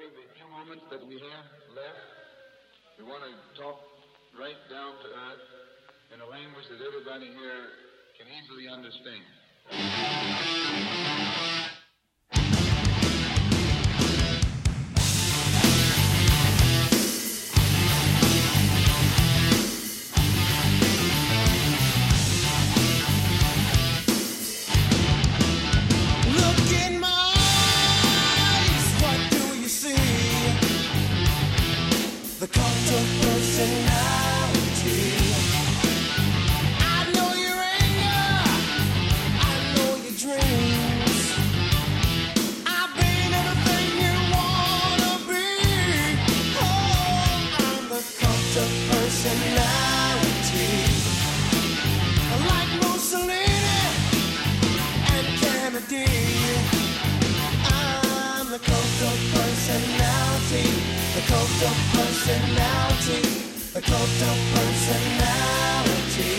everybody, the few moments that we have left, we want to talk right down to earth in a language that everybody here can easily understand. The cult of personality. I know your anger, I know your dreams. I've been everything you wanna be. Oh, I'm the cult of personality. Like Mussolini and Kennedy. I'm the cult of personality. The cult of personality, the cult of personality.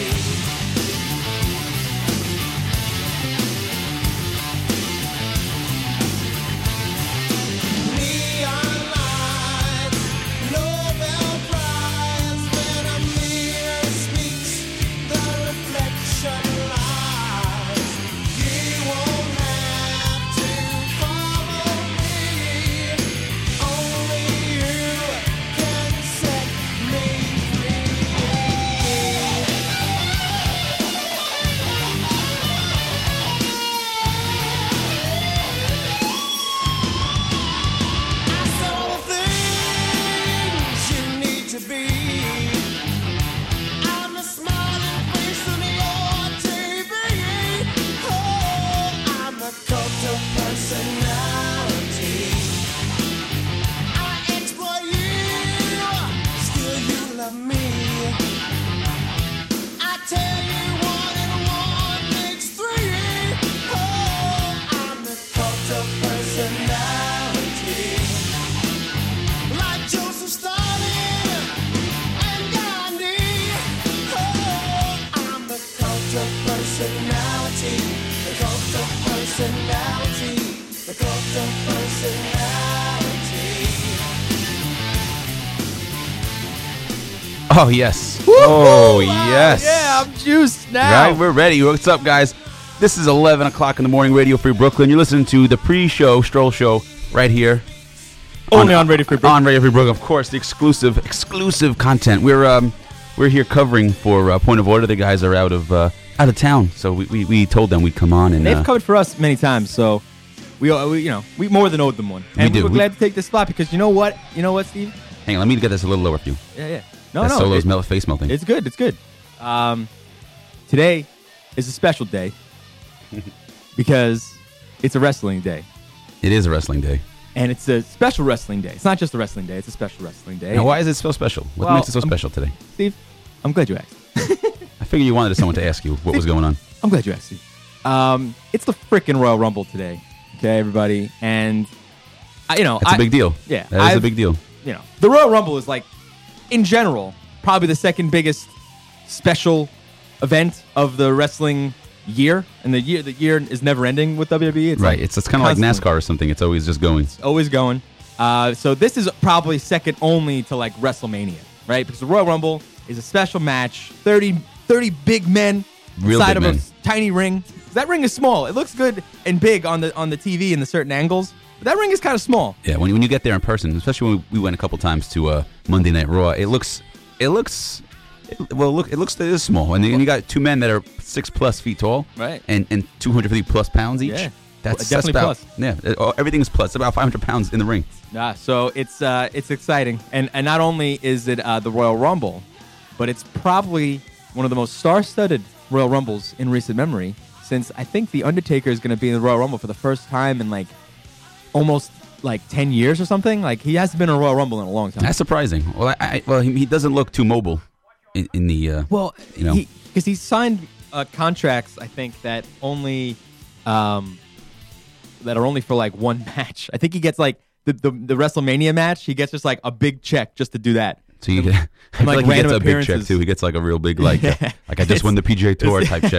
Neon lights, Nobel Prize, when a mirror speaks, the reflection lies. You won't have to follow me, only you can set me free. I saw the things you need to be. I'm the smiling face on your TV. Oh, I'm the cult of personality. I exploit you, still you love me. I tell you 1 and 1 makes 3. Oh, I'm the cult of personality. Like Joseph Stalin and Gandhi. Oh, I'm the cult of personality. The cult of personality. The cult of personality. Oh, yes. Oh, yes. Yeah, I'm juiced now. Right, we're ready. What's up, guys? This is 11 o'clock in the morning, Radio Free Brooklyn. You're listening to the pre-show Stroll Show right here. Only on Radio Free Brooklyn. On Radio Free Brooklyn, of course, the exclusive content. We're here covering for Point of Order. The guys are out of town, so we told them we'd come on and They've covered for us many times, so we more than owed them one. And We we were do. glad to take this spot because you know what, Steve? hang on. Let me get this a little lower for you. Yeah. That No, Solo's face melting. It's good. Today is a special day because it's a wrestling day. It is a wrestling day. And it's a special wrestling day. It's not just a wrestling day. It's a special wrestling day. Now, why is it so special? What Well, makes it so special today? Steve, I'm glad you asked. I figured you wanted someone to ask you what was going on. I'm glad you asked, Steve. It's the freaking Royal Rumble today. Okay, everybody. And, It's a big deal. Yeah. That is a big deal. The Royal Rumble is like, in general, probably the second biggest special event of the wrestling year. And the year is never ending with WWE. It's Right. like It's kind of like constantly- NASCAR or something. It's always just going. Always going. So this is probably second only to like WrestleMania, right? Because the Royal Rumble is a special match. 30 big men Real inside big of men. a tiny ring. That ring is small. It looks good and big on the TV in the certain angles. But that ring is kind of small. Yeah, when you get there in person, especially when we went a couple times to Monday Night Raw, it looks small, and then you got two men that are 6+ feet tall, Right. and 250 plus pounds each. Yeah. That's Definitely about, plus. Yeah, everything is plus. It's about 500 pounds in the ring. So it's exciting, and not only is it the Royal Rumble, but it's probably one of the most star-studded Royal Rumbles in recent memory. Since I think the Undertaker is going to be in the Royal Rumble for the first time in like almost like 10 years or something. Like he hasn't been in a Royal Rumble in a long time. That's surprising. Well, he doesn't look too mobile in the. Because he signed contracts, I think that only that are only for like one match. I think he gets like the WrestleMania match. He gets just like a big check just to do that. So I feel like like he gets random a big check appearances. too. He gets like a real big like I just won the PGA Tour type check.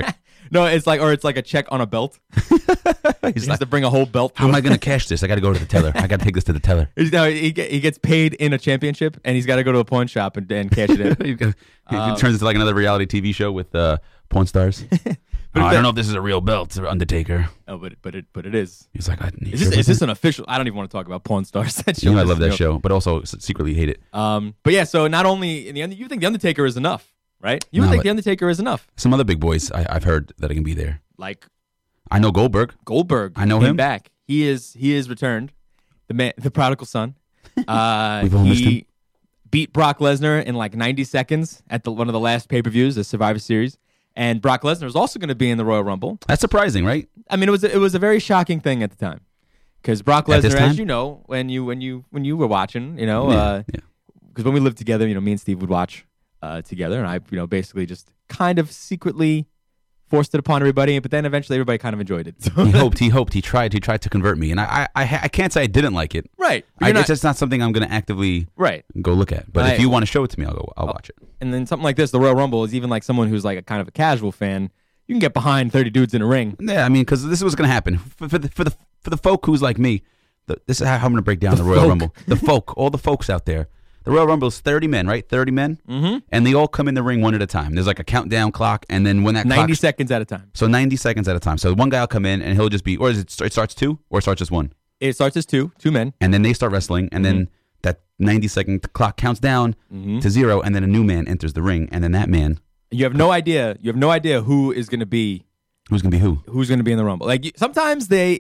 No, it's like a check on a belt. He has like, to bring a whole belt. how am I going to cash this? I got to go to the teller. I got to take this to the teller. He gets paid in a championship, and he's got to go to a pawn shop and cash it in. It turns into like another reality TV show with porn stars. I don't know if this is a real belt, Undertaker. Oh, but it is. He's like, Is this an official? I don't even want to talk about Porn Stars. That show. I love that show, but also secretly hate it. But yeah, so not only in the end, you think the Undertaker is enough, right? You think the Undertaker is enough? Some other big boys I've heard that are gonna be there. Like I know Goldberg. I know came him back. He is returned. The prodigal son. We've all missed him. He beat Brock Lesnar in like 90 seconds at one of the last pay-per-views, the Survivor Series. And Brock Lesnar is also going to be in the Royal Rumble. That's surprising, right? I mean, it was a very shocking thing at the time, because Brock Lesnar, as you know, when you were watching, because when we lived together, me and Steve would watch together, and I, basically just kind of secretly forced it upon everybody, but then eventually everybody kind of enjoyed it. So He hoped. He tried to convert me, and I can't say I didn't like it. Right. It's just not something I'm going to actively go look at. But if you want to show it to me, I'll watch it. And then something like this, the Royal Rumble, is even like someone who's like a kind of a casual fan. You can get behind 30 dudes in a ring. Yeah, I mean, because this is what's going to happen for the folk who's like me. This is how I'm going to break down the Royal Rumble. The folk, all the folks out there. The Royal Rumble is 30 men, right? 30 men, and they all come in the ring one at a time. There's like a countdown clock, and then when that 90 seconds at a time. So 90 seconds at a time. So one guy will come in, and he'll just be, or it starts two, or it starts just one. It starts as two men, and then they start wrestling, and then that 90-second clock counts down to 0, and then a new man enters the ring, and then that man. You have no idea. You have no idea who is going to be. Who's going to be who? Who's going to be in the Rumble? Like sometimes they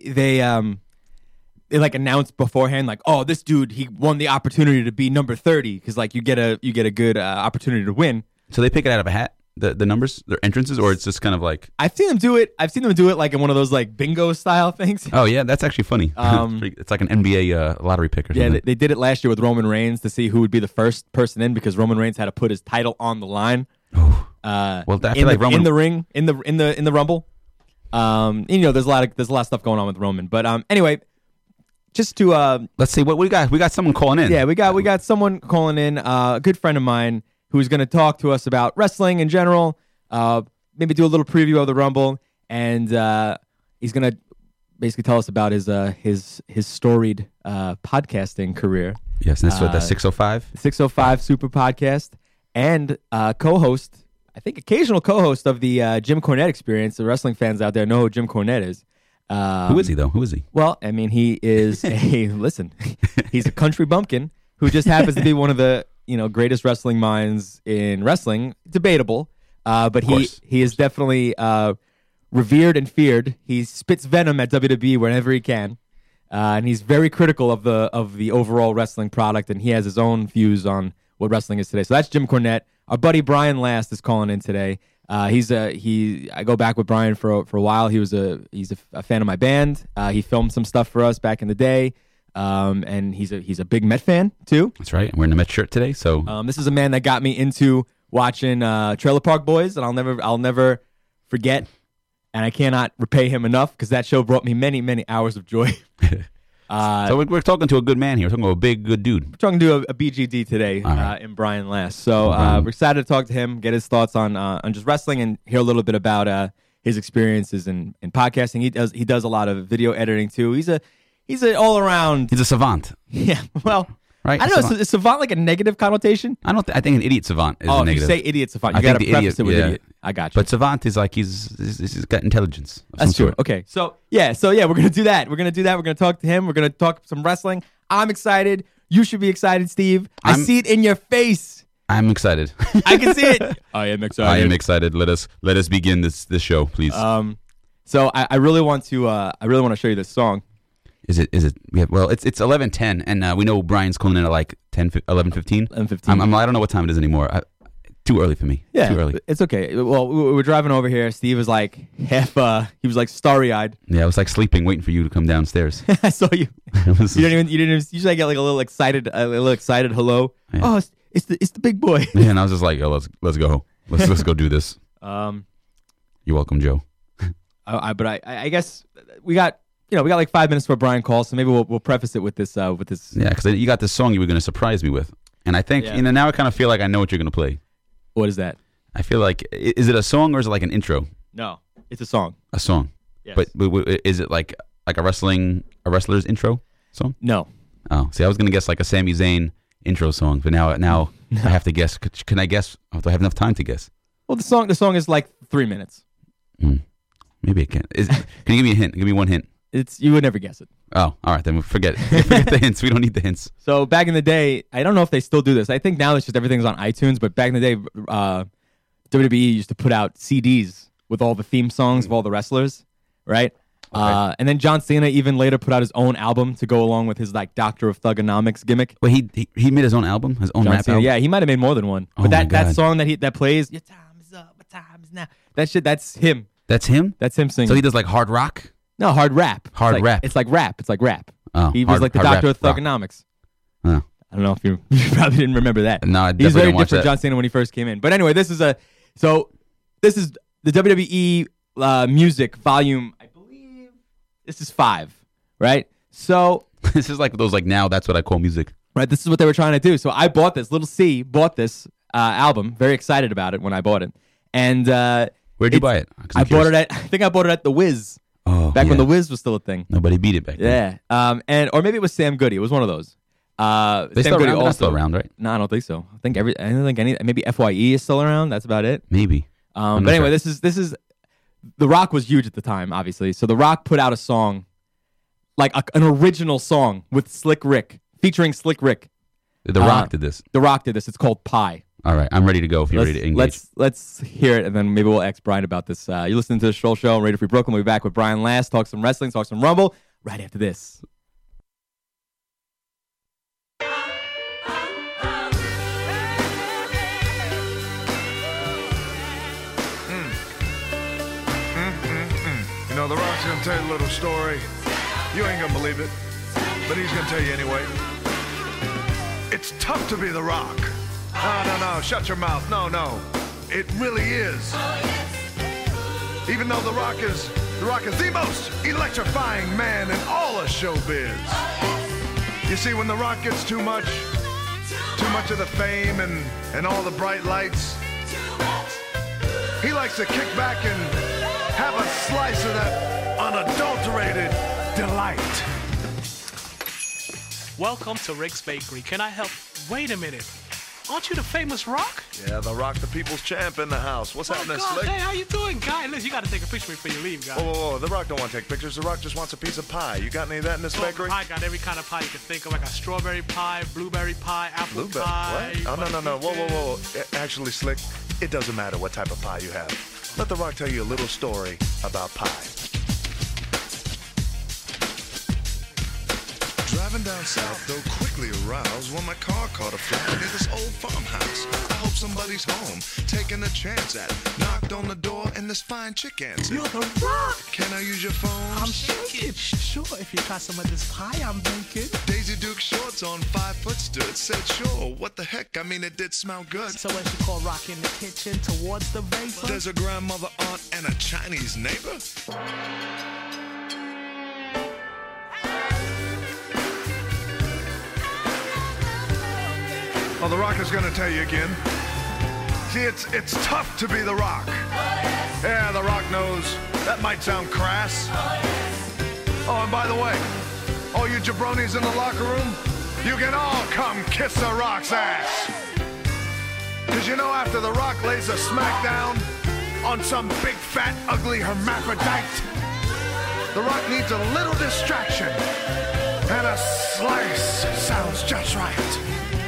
like announce beforehand, like, oh, this dude, he won the opportunity to be number 30, because like you get a good opportunity to win. So they pick it out of a hat, the numbers, their entrances, or it's just kind of like. I've seen them do it like in one of those like bingo style things. Oh yeah, that's actually funny. It's like an NBA lottery pick or something. Yeah, they did it last year with Roman Reigns to see who would be the first person in, because Roman Reigns had to put his title on the line. Oh. Well, I feel like Roman in the ring in the Rumble. There's a lot of stuff going on with Roman, but anyway. Just to let's see what we got. We got someone calling in. Yeah, we got someone calling in. A good friend of mine who's going to talk to us about wrestling in general. Maybe do a little preview of the Rumble, and he's going to basically tell us about his storied podcasting career. Yes, and that's what the 605. 605 Super Podcast, and co-host, I think occasional co-host of the Jim Cornette Experience. The wrestling fans out there know who Jim Cornette is. Who is he, though? Who is he? Well, I mean, he is he's a country bumpkin who just happens to be one of the greatest wrestling minds in wrestling. Debatable, but he is definitely revered and feared. He spits venom at WWE whenever he can, and he's very critical of the overall wrestling product. And he has his own views on what wrestling is today. So that's Jim Cornette. Our buddy Brian Last is calling in today. I go back with Brian for a while. He's a fan of my band. He filmed some stuff for us back in the day. And he's a big Met fan too. That's right. I'm wearing a Met shirt today. So this is a man that got me into watching Trailer Park Boys, and I'll never forget. And I cannot repay him enough, because that show brought me many, many hours of joy. So we're talking to a good man here. We're talking to a big, good dude. We're talking to a BGD today, in Brian Last. So we're excited to talk to him, get his thoughts on just wrestling, and hear a little bit about his experiences in podcasting. He does a lot of video editing too. He's an all around. He's a savant. Yeah. Well. Right? I don't know. Is savant like a negative connotation? I think an idiot savant is a negative. If you say idiot savant, you got to preface it with idiot. I got you. But savant is like he's got intelligence. That's true. Okay. So yeah, we're gonna do that. We're gonna talk to him. We're gonna talk some wrestling. I'm excited. You should be excited, Steve. I see it in your face. I'm excited. I can see it. I am excited. I am excited. Let us begin this show, please. So I really want to show you this song. Is it? Well, it's 11:10, and we know Brian's calling in at like 11:15. 11:15. I don't know what time it is anymore. Too early for me. Yeah, too early. It's okay. Well, we were driving over here. Steve was like he was like starry-eyed. Yeah, I was like sleeping, waiting for you to come downstairs. I saw you. You didn't even. Usually I get like a little excited. Hello. Yeah. Oh, it's the big boy. Yeah, and I was just like, let's go. Let's go do this. You're welcome, Joe. But I guess we got like 5 minutes before Brian calls, so maybe we'll preface it with this. Yeah, because you got this song you were going to surprise me with, and I think now I kind of feel like I know what you're going to play. What is that? I feel like, is it a song or is it like an intro? No. It's a song. A song. Yes. But is it like a wrestler's intro song? No. Oh, see, I was gonna guess like a Sami Zayn intro song, but now I have to guess. Can I guess? Do I have enough time to guess? Well, the song is like 3 minutes. Maybe I can. Can you give me a hint? Give me one hint. You would never guess it. Oh, all right, then forget it. Forget the hints. We don't need the hints. So back in the day, I don't know if they still do this. I think now it's just everything's on iTunes, but back in the day, WWE used to put out CDs with all the theme songs of all the wrestlers, right? Okay. And then John Cena even later put out his own album to go along with his like Doctor of Thugonomics gimmick. Wait, he made his own album, his own John rap Cena, album. yeah, he might have made more than one. Oh But my that God. song that plays, your time is up, my time is now. That shit, that's him. That's him. That's him singing. So he does like hard rock. No, hard rap. Hard rap. It's like rap. It's like rap. Oh, he was like the hard Doctor of rap rock. Thugonomics. Oh. I don't know if you probably didn't remember that. No, I He was definitely very didn't watch different that. John Cena when he first came in. But anyway, this is the WWE music volume. I believe this is 5, right? So This is like those like now that's what I call music. right, this is what they were trying to do. So I bought this. Little C bought this album. Very excited about it when I bought it. And Where'd you buy it? 'Cause I'm I bought curious. it at. I think I bought it at the Wiz yeah. back when the Wiz was still a thing. Nobody beat it back then. Yeah. Or maybe it was Sam Goody. It was one of those. They Sam still Goody around? They're not still around, right? No, I don't think so. I don't think any. Maybe FYE is still around. That's about it. Maybe. I'm But not anyway, sure. this is The Rock was huge at the time, obviously. So The Rock put out a song, like an original song with Slick Rick, featuring Slick Rick. The Rock did this. The Rock did this. It's called Pie. All right, I'm ready to go if you're ready to engage. Let's hear it, and then maybe we'll ask Brian about this. You're listening to the Stroll Show on Radio Free Brooklyn. We'll be back with Brian Last, talk some wrestling, talk some Rumble, right after this. You know, The Rock's gonna tell you a little story. You ain't gonna believe it, but he's gonna tell you anyway. It's tough to be The Rock. No, shut your mouth. No. It really is. Even though The Rock is the most electrifying man in all of showbiz. You see, when The Rock gets too much of the fame and all the bright lights, he likes to kick back and have a slice of that unadulterated delight. Welcome to Rick's Bakery. Can I help? Wait a minute. Aren't you the famous Rock? Yeah, The Rock, the people's champ in the house. What's happening, God, Slick? hey, how you doing, guy? Listen, you got to take a picture before you leave, guy. Whoa, The Rock don't want to take pictures. The Rock just wants a piece of pie. You got any of that in this bakery? I got every kind of pie you can think of. I got strawberry pie, blueberry pie, apple Blueberry? pie. What? Oh, no. butterpecan. Whoa. Actually, Slick, it doesn't matter what type of pie you have. Let The Rock tell you a little story about pie. Driving down south, though quickly aroused when my car caught a flat near this old farmhouse. I hope somebody's home, taking a chance at. Knocked on the door and this fine chick answered. You're the Rock. Can I use your phone? I'm shaking. Sure, if you got some of this pie I'm baking. Daisy Duke shorts on 5 foot stood. Said sure, what the heck? I mean, it did smell good. So as you call Rock in the kitchen towards the vapor. There's a grandmother, aunt, and a Chinese neighbor. Well, The Rock is going to tell you again. See, it's tough to be The Rock. Yeah, The Rock knows. That might sound crass. Oh, and by the way, all you jabronis in the locker room, you can all come kiss The Rock's ass. Because you know, after The Rock lays a smackdown on some big, fat, ugly hermaphrodite, The Rock needs a little distraction. And a slice sounds just right.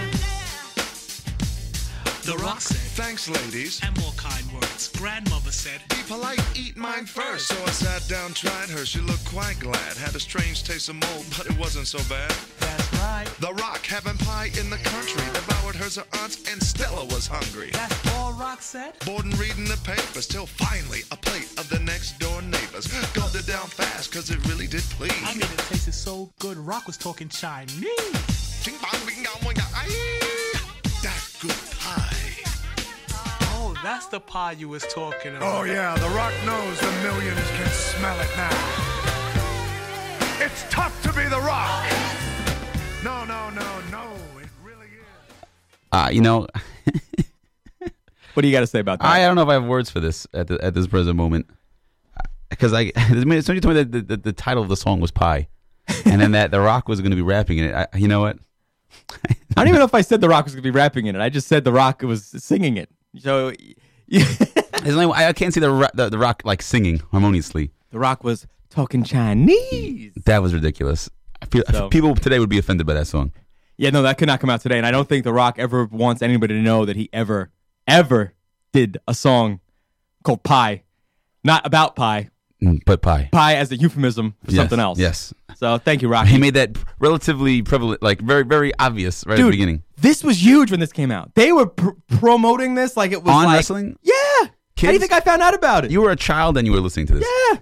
The Rock said, Thanks, ladies. and more kind words. Grandmother said, Be polite, eat mine first. So I sat down, tried her. She looked quite glad. Had a strange taste of mold, but it wasn't so bad. that's right. The Rock, having pie in the country, devoured hers her aunts, and Stella was hungry. That's all Rock said? Bored and reading the papers, till finally a plate of the next door neighbors. Gulped it down fast, cause it really did please. I mean, it tasted so good. Rock was talking Chinese. Ching bong, bing, gong, bong, gong, aye. That good pie. Oh, that's the pie you was talking about. Oh yeah, The Rock knows the millions can smell it now. It's tough to be The Rock. No, it really is. You know, What do you got to say about that? I don't know if I have words for this at this present moment. because I mean, somebody told me that the title of the song was Pie, and then that The Rock was going to be rapping in it. You know what? I don't even know if I said The Rock was going to be rapping in it. I just said The Rock was singing it. So I can't see the Rock like singing harmoniously. The Rock was talking Chinese. That was ridiculous. I feel people today would be offended by that song. Yeah, no, that could not come out today. And I don't think The Rock ever wants anybody to know that he ever did a song called Pie. Not about pie. But pie. Pie as a euphemism for something else. Yes. So thank you, Rocky. He made that relatively prevalent, like very, very obvious right at the beginning. This was huge when this came out. They were promoting this like it was on like, wrestling. Yeah. How do you think I found out about it? You were a child and you were listening to this. Yeah.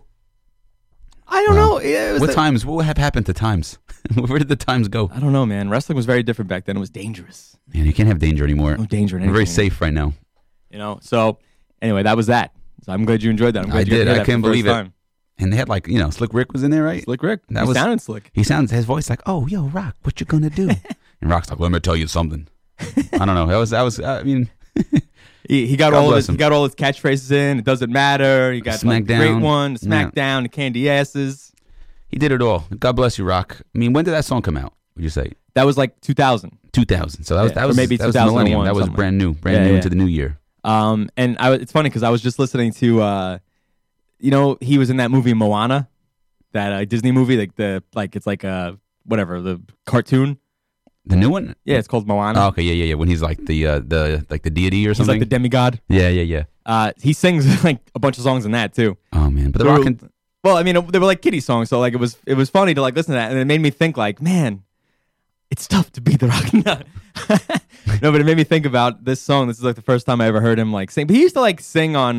I don't know. Yeah, Times? What have happened to Times? Where did the times go? I don't know, man. Wrestling was very different back then. It was dangerous. Man, you can't have danger anymore. No danger in anything. We're very safe right now. You know. So anyway, that was that. So I'm glad you enjoyed that. I'm glad I you did. heard that I couldn't for the believe first it. time. And they had like, Slick Rick was in there, right? Slick Rick. He sounded slick. He sounds his voice like, "Oh, yo, Rock, what you gonna do?" And Rock's like, "Let me tell you something." I don't know. That was. I mean, he got all his catchphrases in. It doesn't matter. He got like, the great one, the Smackdown, the candy asses. He did it all. God bless you, Rock. I mean, when did that song come out? Would you say that was like 2000? 2000. So that was maybe 2001. That was brand new into the new year. And it's funny because I was just listening to, he was in that movie Moana, that Disney movie, it's like the cartoon. The new one? Yeah, it's called Moana. Oh, okay, yeah. When he's like the deity or something. He's like the demigod. Yeah. He sings like a bunch of songs in that too. Oh man, but the Rock. Well, I mean, they were like kiddie songs, so like it was funny to like listen to that, and it made me think like, man, it's tough to beat The Rock. No, but it made me think about this song. This is like the first time I ever heard him like sing. But he used to like sing on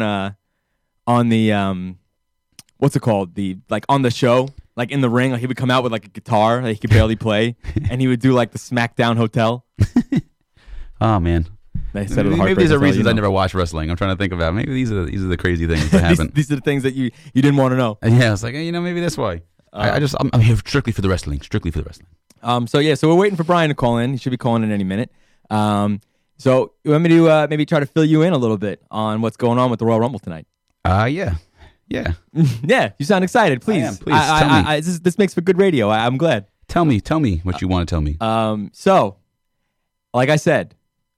the what's it called? On the show, like in the ring. Like he would come out with like a guitar that he could barely play, and he would do like the Smackdown Hotel. Oh man. Maybe these are reasons I never watch wrestling. I'm trying to think about. Maybe these are the crazy things that happen. these are the things that you didn't want to know. Yeah, it's like maybe that's why. I'm here strictly for the wrestling. So we're waiting for Brian to call in. He should be calling in any minute. So you want me to maybe try to fill you in a little bit on what's going on with the Royal Rumble tonight? Yeah. Yeah, you sound excited. Please, I am. Please tell me. This makes for good radio. I'm glad. Tell me what you want to tell me. So, like I said,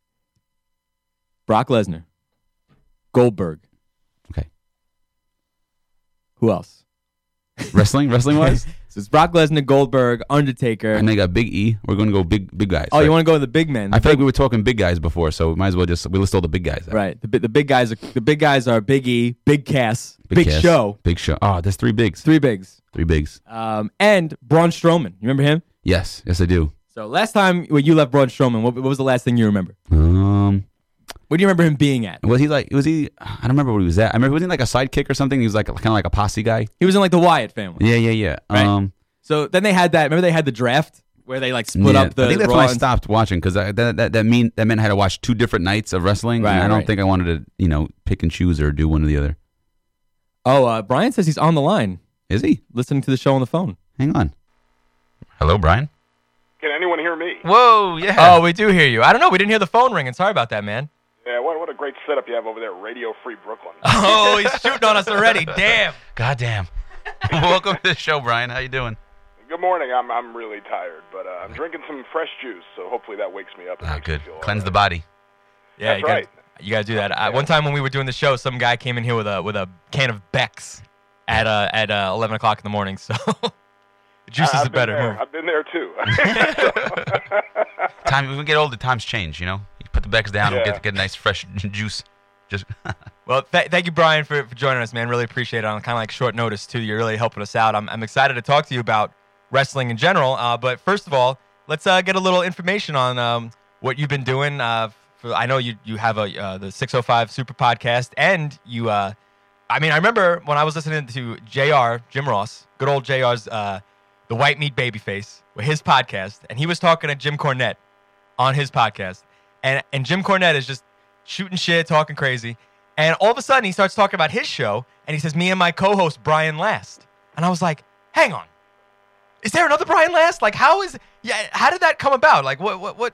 Brock Lesnar, Goldberg. Okay. Who else? Wrestling wise? So it's Brock Lesnar, Goldberg, Undertaker. And they got Big E. We're going to go big guys. Oh, right? You want to go with the big men? I feel like we were talking big guys before, so we might as well we list all the big guys. Right. The big guys are Big E, Big Cass, Big Cass, Show. Big Show. Oh, there's three bigs. Three bigs. And Braun Strowman. You remember him? Yes, I do. So last time when you left Braun Strowman, what was the last thing you remember? Where do you remember him being at? Was he? I don't remember where he was at. I remember, was he like a sidekick or something? He was like kind of like a posse guy. He was in like the Wyatt family. Yeah. Right? So then they had that. Remember they had the draft where they like split up the. I think that's when I stopped watching because that meant I had to watch 2 different nights of wrestling. Right, and I don't think I wanted to pick and choose or do one or the other. Oh, Brian says he's on the line. Is he listening to the show on the phone? Hang on. Hello, Brian. Can anyone hear me? Whoa, yeah. Oh, we do hear you. I don't know. We didn't hear the phone ringing. Sorry about that, man. Yeah, what a great setup you have over there, Radio Free Brooklyn. Oh, he's shooting on us already. Damn. Goddamn. Welcome to the show, Brian. How you doing? Good morning. I'm really tired, but I'm drinking some fresh juice, so hopefully that wakes me up. Oh, good. Cleanse the body. Yeah, that's right. You gotta do that. One time when we were doing the show, some guy came in here with a can of Beck's at 11 o'clock in the morning. So juice is better. I've been there too. When we get older, times change. You put the Becks down and get a nice fresh juice. Well, thank you, Brian, for joining us, man. Really appreciate it on kind of like short notice too. You're really helping us out. I'm excited to talk to you about wrestling in general. But first of all, let's get a little information on what you've been doing. I know you have the 605 Super Podcast, and you. I remember when I was listening to JR, Jim Ross, good old JR's The White Meat Babyface, with his podcast, and he was talking to Jim Cornette on his podcast, and Jim Cornette is just shooting shit, talking crazy, and all of a sudden he starts talking about his show, and he says, "Me and my co-host Brian Last," and I was like, "Hang on, is there another Brian Last? Like, how did that come about? Like, what?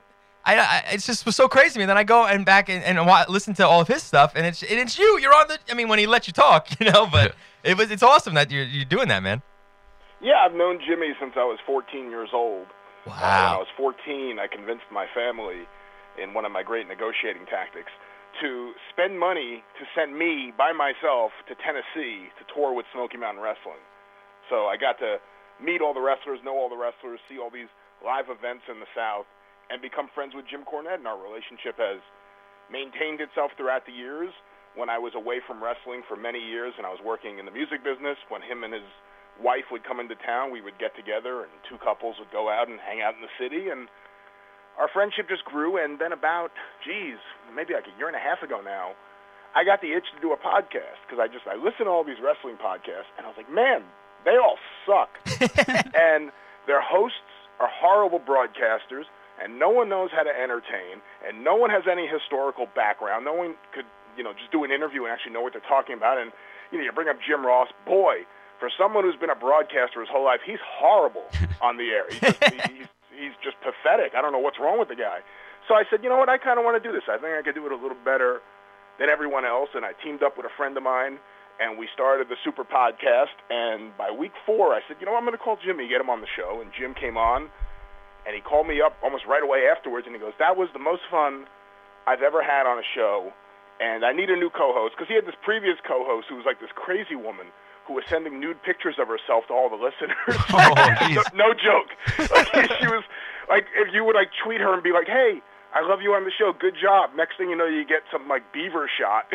it's just was so crazy to me. Then I go and back and listen to all of his stuff, and it's you. You're on the. I mean, when he let you talk, but it's awesome that you're doing that, man. Yeah, I've known Jimmy since I was 14 years old. Wow. When I was 14, I convinced my family, in one of my great negotiating tactics, to spend money to send me by myself to Tennessee to tour with Smoky Mountain Wrestling. So I got to meet all the wrestlers, know all the wrestlers, see all these live events in the South, and become friends with Jim Cornette. And our relationship has maintained itself throughout the years. When I was away from wrestling for many years and I was working in the music business, when him and his wife would come into town, we would get together and two couples would go out and hang out in the city, and our friendship just grew. And then about, maybe like a year and a half ago now, I got the itch to do a podcast because I listen to all these wrestling podcasts, and I was like, man, they all suck. And their hosts are horrible broadcasters, and no one knows how to entertain, and no one has any historical background. No one could, just do an interview and actually know what they're talking about. And, you bring up Jim Ross. Boy, for someone who's been a broadcaster his whole life, he's horrible on the air. He's just pathetic. I don't know what's wrong with the guy. So I said, you know what, I kind of want to do this. I think I could do it a little better than everyone else. And I teamed up with a friend of mine, and we started the Super Podcast. And by week 4, I said, I'm going to call Jimmy, get him on the show. And Jim came on, and he called me up almost right away afterwards, and he goes, that was the most fun I've ever had on a show, and I need a new co-host, because he had this previous co-host who was like this crazy woman who was sending nude pictures of herself to all the listeners. No joke. She was like, if you would tweet her and be like, hey, I love you on the show, good job. Next thing you know, you get some beaver shot,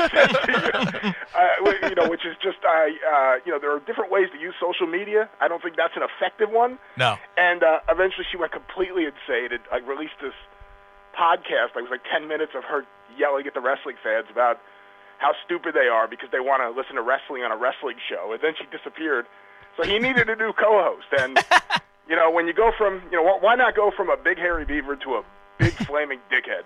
which is just, there are different ways to use social media. I don't think that's an effective one. No. And eventually she went completely insane and released this podcast. It was 10 minutes of her yelling at the wrestling fans about how stupid they are because they want to listen to wrestling on a wrestling show. And then she disappeared. So he needed a new co-host. And, when you go from, why not go from a big hairy beaver to a big flaming dickhead?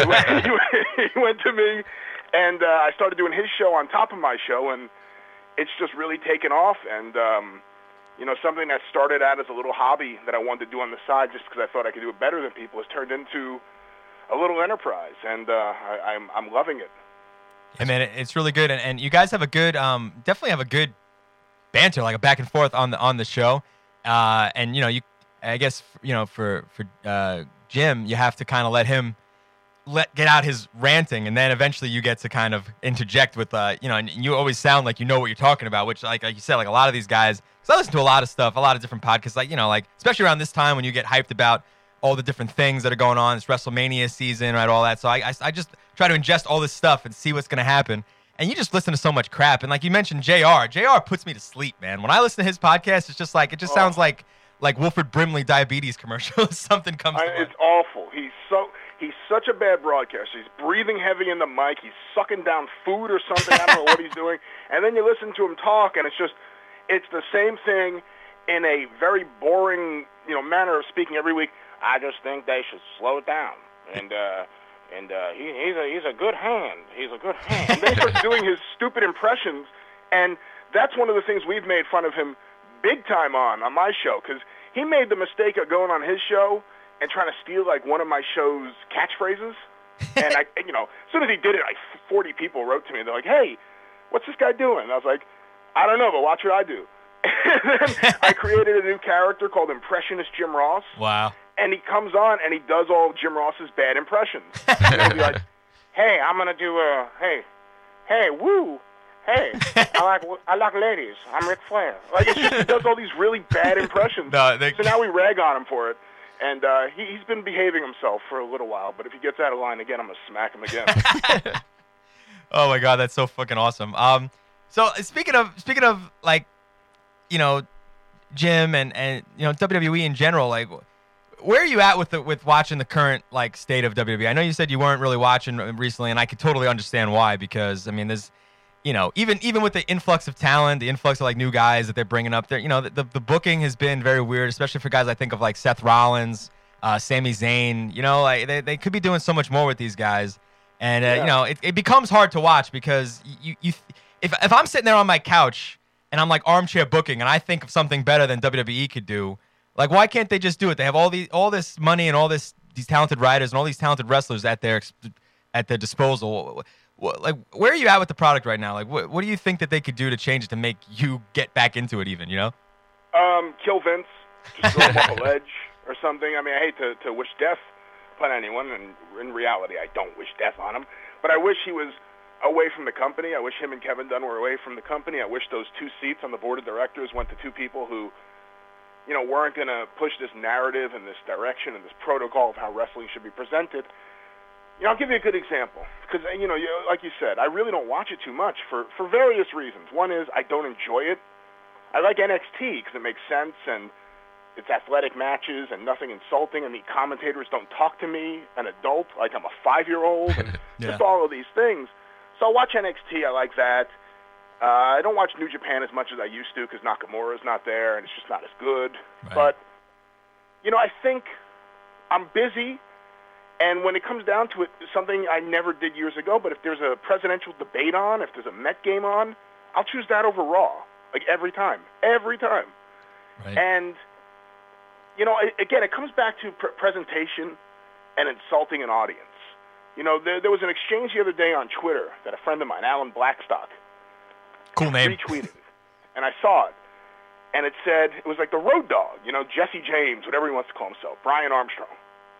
He went to me, and I started doing his show on top of my show, and it's just really taken off. And, something that started out as a little hobby that I wanted to do on the side just because I thought I could do it better than people has turned into a little enterprise, and I'm loving it. Hey, man, it's really good, and you guys have a good, definitely have a good banter, like a back and forth on the show. And I guess for Jim, you have to kind of let him get out his ranting, and then eventually you get to kind of interject with, and you always sound like you know what you're talking about, which, like you said, like a lot of these guys, because I listen to a lot of stuff, a lot of different podcasts, like especially around this time when you get hyped about all the different things that are going on, this WrestleMania season, right, all that. So I just try to ingest all this stuff and see what's going to happen. And you just listen to so much crap. And like you mentioned, JR puts me to sleep, man. When I listen to his podcast, it's just like, it just sounds like Wilford Brimley diabetes commercial. Something comes to mind. It's awful. He's such a bad broadcaster. He's breathing heavy in the mic. He's sucking down food or something. I don't know what he's doing. And then you listen to him talk, and it's the same thing in a very boring, manner of speaking every week. I just think they should slow it down. And he's a good hand. He's a good hand. And then he starts doing his stupid impressions, and that's one of the things we've made fun of him big time on my show, because he made the mistake of going on his show and trying to steal one of my show's catchphrases. And as soon as he did it, 40 people wrote to me. They're like, "Hey, what's this guy doing?" And I was like, "I don't know, but watch what I do." And then I created a new character called Impressionist Jim Ross. Wow. And he comes on and he does all Jim Ross's bad impressions. And he'll be like, "Hey, I'm gonna do hey, woo, hey, I like ladies. I'm Ric Flair." He does all these really bad impressions. So now we rag on him for it. And he's been behaving himself for a little while. But if he gets out of line again, I'm gonna smack him again. Oh my God, that's so fucking awesome. So speaking of Jim and WWE in general, where are you at with watching the current state of WWE? I know you said you weren't really watching recently, and I could totally understand why, because I mean, there's even with the influx of talent, the influx of new guys that they're bringing up there, the booking has been very weird, especially for guys I think of Seth Rollins, Sami Zayn. They could be doing so much more with these guys, and it becomes hard to watch because if I'm sitting there on my couch and I'm armchair booking and I think of something better than WWE could do. Why can't they just do it? They have all this money and all this these talented writers and all these talented wrestlers at their disposal. Like, where are you at with the product right now? Like, what do you think that they could do to change it to make you get back into it even, you know? Kill Vince. Just throw him off a ledge or something. I mean, I hate to wish death upon anyone, and in reality, I don't wish death on him. But I wish he was away from the company. I wish him and Kevin Dunn were away from the company. I wish those 2 seats on the board of directors went to 2 people who, you know, weren't going to push this narrative and this direction and this protocol of how wrestling should be presented. You know, I'll give you a good example. Because, you know, like you said, I really don't watch it too much for various reasons. One is I don't enjoy it. I like NXT because it makes sense and it's athletic matches and nothing insulting, and the commentators don't talk to me, an adult, like I'm a 5-year-old, and just all of these things. So I'll watch NXT. I like that. I don't watch New Japan as much as I used to because Nakamura's not there, and it's just not as good. Right. But, you know, I think I'm busy, and when it comes down to it, something I never did years ago, but if there's a presidential debate on, if there's a Met game on, I'll choose that over Raw, like every time. Every time. Right. And, you know, again, it comes back to presentation and insulting an audience. You know, there was an exchange the other day on Twitter that a friend of mine, Alan Blackstock, cool name, retweeted, and I saw it. And it said, it was like the Road Dogg, you know, Jesse James, whatever he wants to call himself, Brian Armstrong.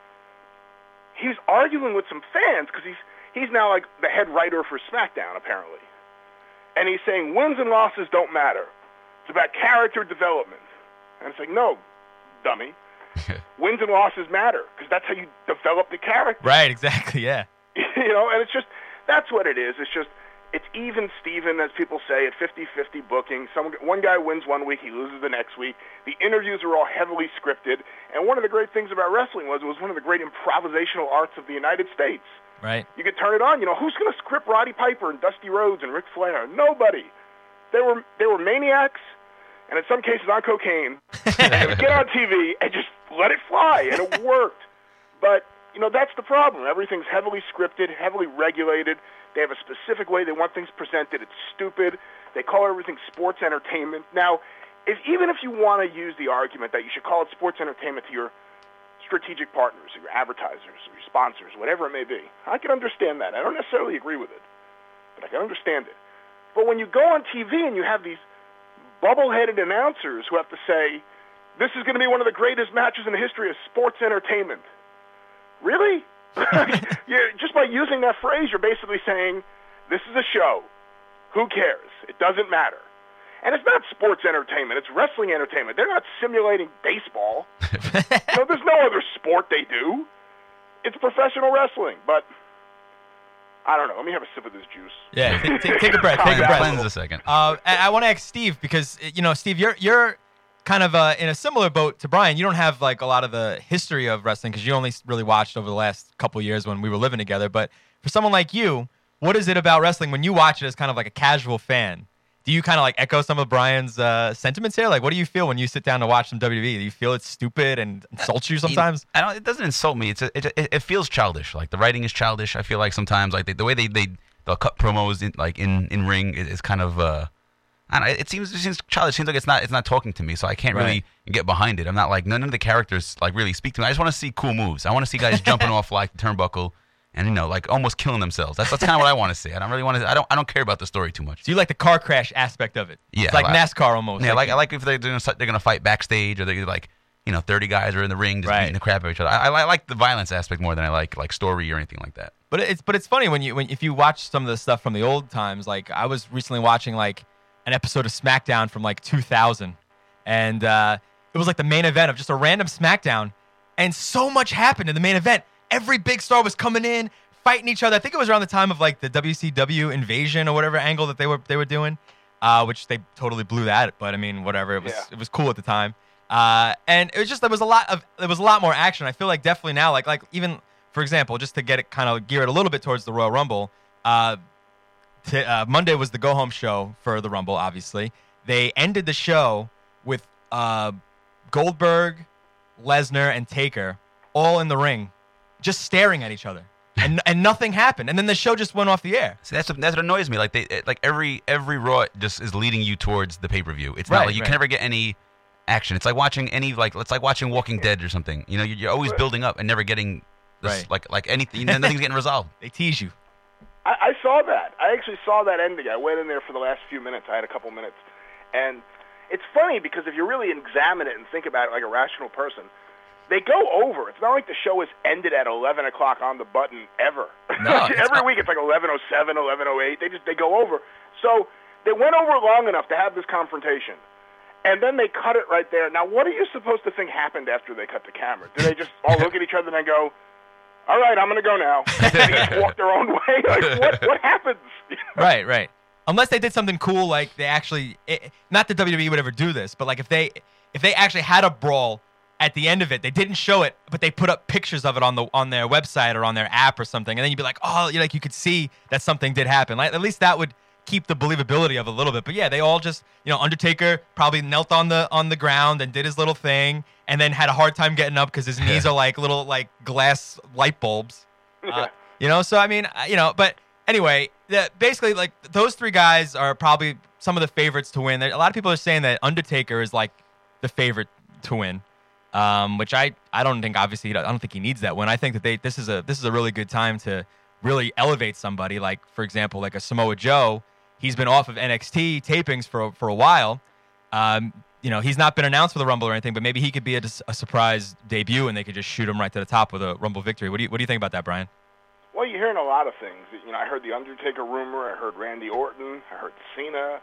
He was arguing with some fans because he's now like the head writer for SmackDown, apparently. And he's saying wins and losses don't matter. It's about character development. And it's like, no, dummy. Wins and losses matter because that's how you develop the character. Right, exactly, yeah. You know, and it's just, that's what it is. It's just, it's even Steven, as people say, at 50-50 booking. One guy wins one week, he loses the next week. The interviews are all heavily scripted. And one of the great things about wrestling was it was one of the great improvisational arts of the United States. Right. You could turn it on. You know, who's going to script Roddy Piper and Dusty Rhodes and Ric Flair? Nobody. They were maniacs, and in some cases on cocaine. And they would get on TV and just let it fly, and it worked. But, you know, that's the problem. Everything's heavily scripted, heavily regulated. They have a specific way they want things presented. It's stupid. They call everything sports entertainment. Now, even if you want to use the argument that you should call it sports entertainment to your strategic partners, or your advertisers, or your sponsors, whatever it may be, I can understand that. I don't necessarily agree with it, but I can understand it. But when you go on TV and you have these bubble-headed announcers who have to say, this is going to be one of the greatest matches in the history of sports entertainment. Really? Just by using that phrase, you're basically saying, this is a show. Who cares? It doesn't matter. And it's not sports entertainment. It's wrestling entertainment. They're not simulating baseball. There's no other sport they do. It's professional wrestling. But I don't know. Let me have a sip of this juice. Yeah, take a breath. Take a breath. Cleanse a second. I want to ask Steve because, you know, Steve, you're kind of in a similar boat to Brian. You don't have like a lot of the history of wrestling because you only really watched over the last couple of years when we were living together. But for someone like you, what is it about wrestling when you watch it as kind of like a casual fan? Do you kind of like echo some of Brian's sentiments here? Like, what do you feel when you sit down to watch some WWE? Do you feel it's stupid and insults you sometimes? It doesn't insult me. It feels childish. Like the writing is childish. I feel like sometimes like the way they'll cut promos in ring is kind of I don't know. It seems childish. It seems like it's not talking to me, so I can't really get behind it. I'm not like none of the characters like really speak to me. I just want to see cool moves. I want to see guys jumping off like the turnbuckle. And, you know, like almost killing themselves. That's kind of what I want to see. I don't really want to. I don't care about the story too much. So you like the car crash aspect of it? Yeah, it's like NASCAR almost. Yeah, I like if they're going to fight backstage, or they're like, you know, 30 guys are in the ring just beating the crap out of each other. I like the violence aspect more than I like story or anything like that. But it's funny if you watch some of the stuff from the old times. Like I was recently watching like an episode of SmackDown from like 2000, and it was like the main event of just a random SmackDown, and so much happened in the main event. Every big star was coming in, fighting each other. I think it was around the time of like the WCW Invasion or whatever angle that they were doing, which they totally blew that. But I mean, whatever. It was cool at the time, and it was just there was a lot more action. I feel like definitely now, like even for example, just to get it kind of gear it a little bit towards the Royal Rumble. Monday was the go home show for the Rumble. Obviously, they ended the show with Goldberg, Lesnar, and Taker all in the ring, just staring at each other, and nothing happened, and then the show just went off the air. See, that's what annoys me. Like every Raw just is leading you towards the pay-per-view. It's not like you can never get any action. It's like watching it's like watching Walking Dead or something. You know, you're always building up and never getting this, like anything. Nothing's getting resolved. They tease you. I saw that. I actually saw that ending. I went in there for the last few minutes. I had a couple minutes. And it's funny because if you really examine it and think about it like a rational person, they go over. It's not like the show is ended at 11 o'clock on the button ever. No, Every week it's like 11:07, 11:08. They go over. So they went over long enough to have this confrontation. And then they cut it right there. Now, what are you supposed to think happened after they cut the camera? Do they just all look at each other and go, all right, I'm going to go now. They each walk their own way? Like, what happens? Right. Unless they did something cool, like they actually, not that WWE would ever do this, but like if they actually had a brawl at the end of it, they didn't show it, but they put up pictures of it on their website or on their app or something, and then you'd be like, oh, you could see that something did happen. Like at least that would keep the believability of it a little bit. But yeah, they all just, Undertaker probably knelt on the ground and did his little thing, and then had a hard time getting up because his knees are like little like glass light bulbs. So I mean, but anyway, basically like those three guys are probably some of the favorites to win. A lot of people are saying that Undertaker is like the favorite to win, which I don't think, obviously I don't think he needs that win. I think that this is a really good time to really elevate somebody. Like for example, like a Samoa Joe. He's been off of NXT tapings for a while. He's not been announced for the Rumble or anything, but maybe he could be a surprise debut, and they could just shoot him right to the top with a Rumble victory. What do you think about that, Brian? Well, you're hearing a lot of things. I heard the Undertaker rumor. I heard Randy Orton. I heard Cena.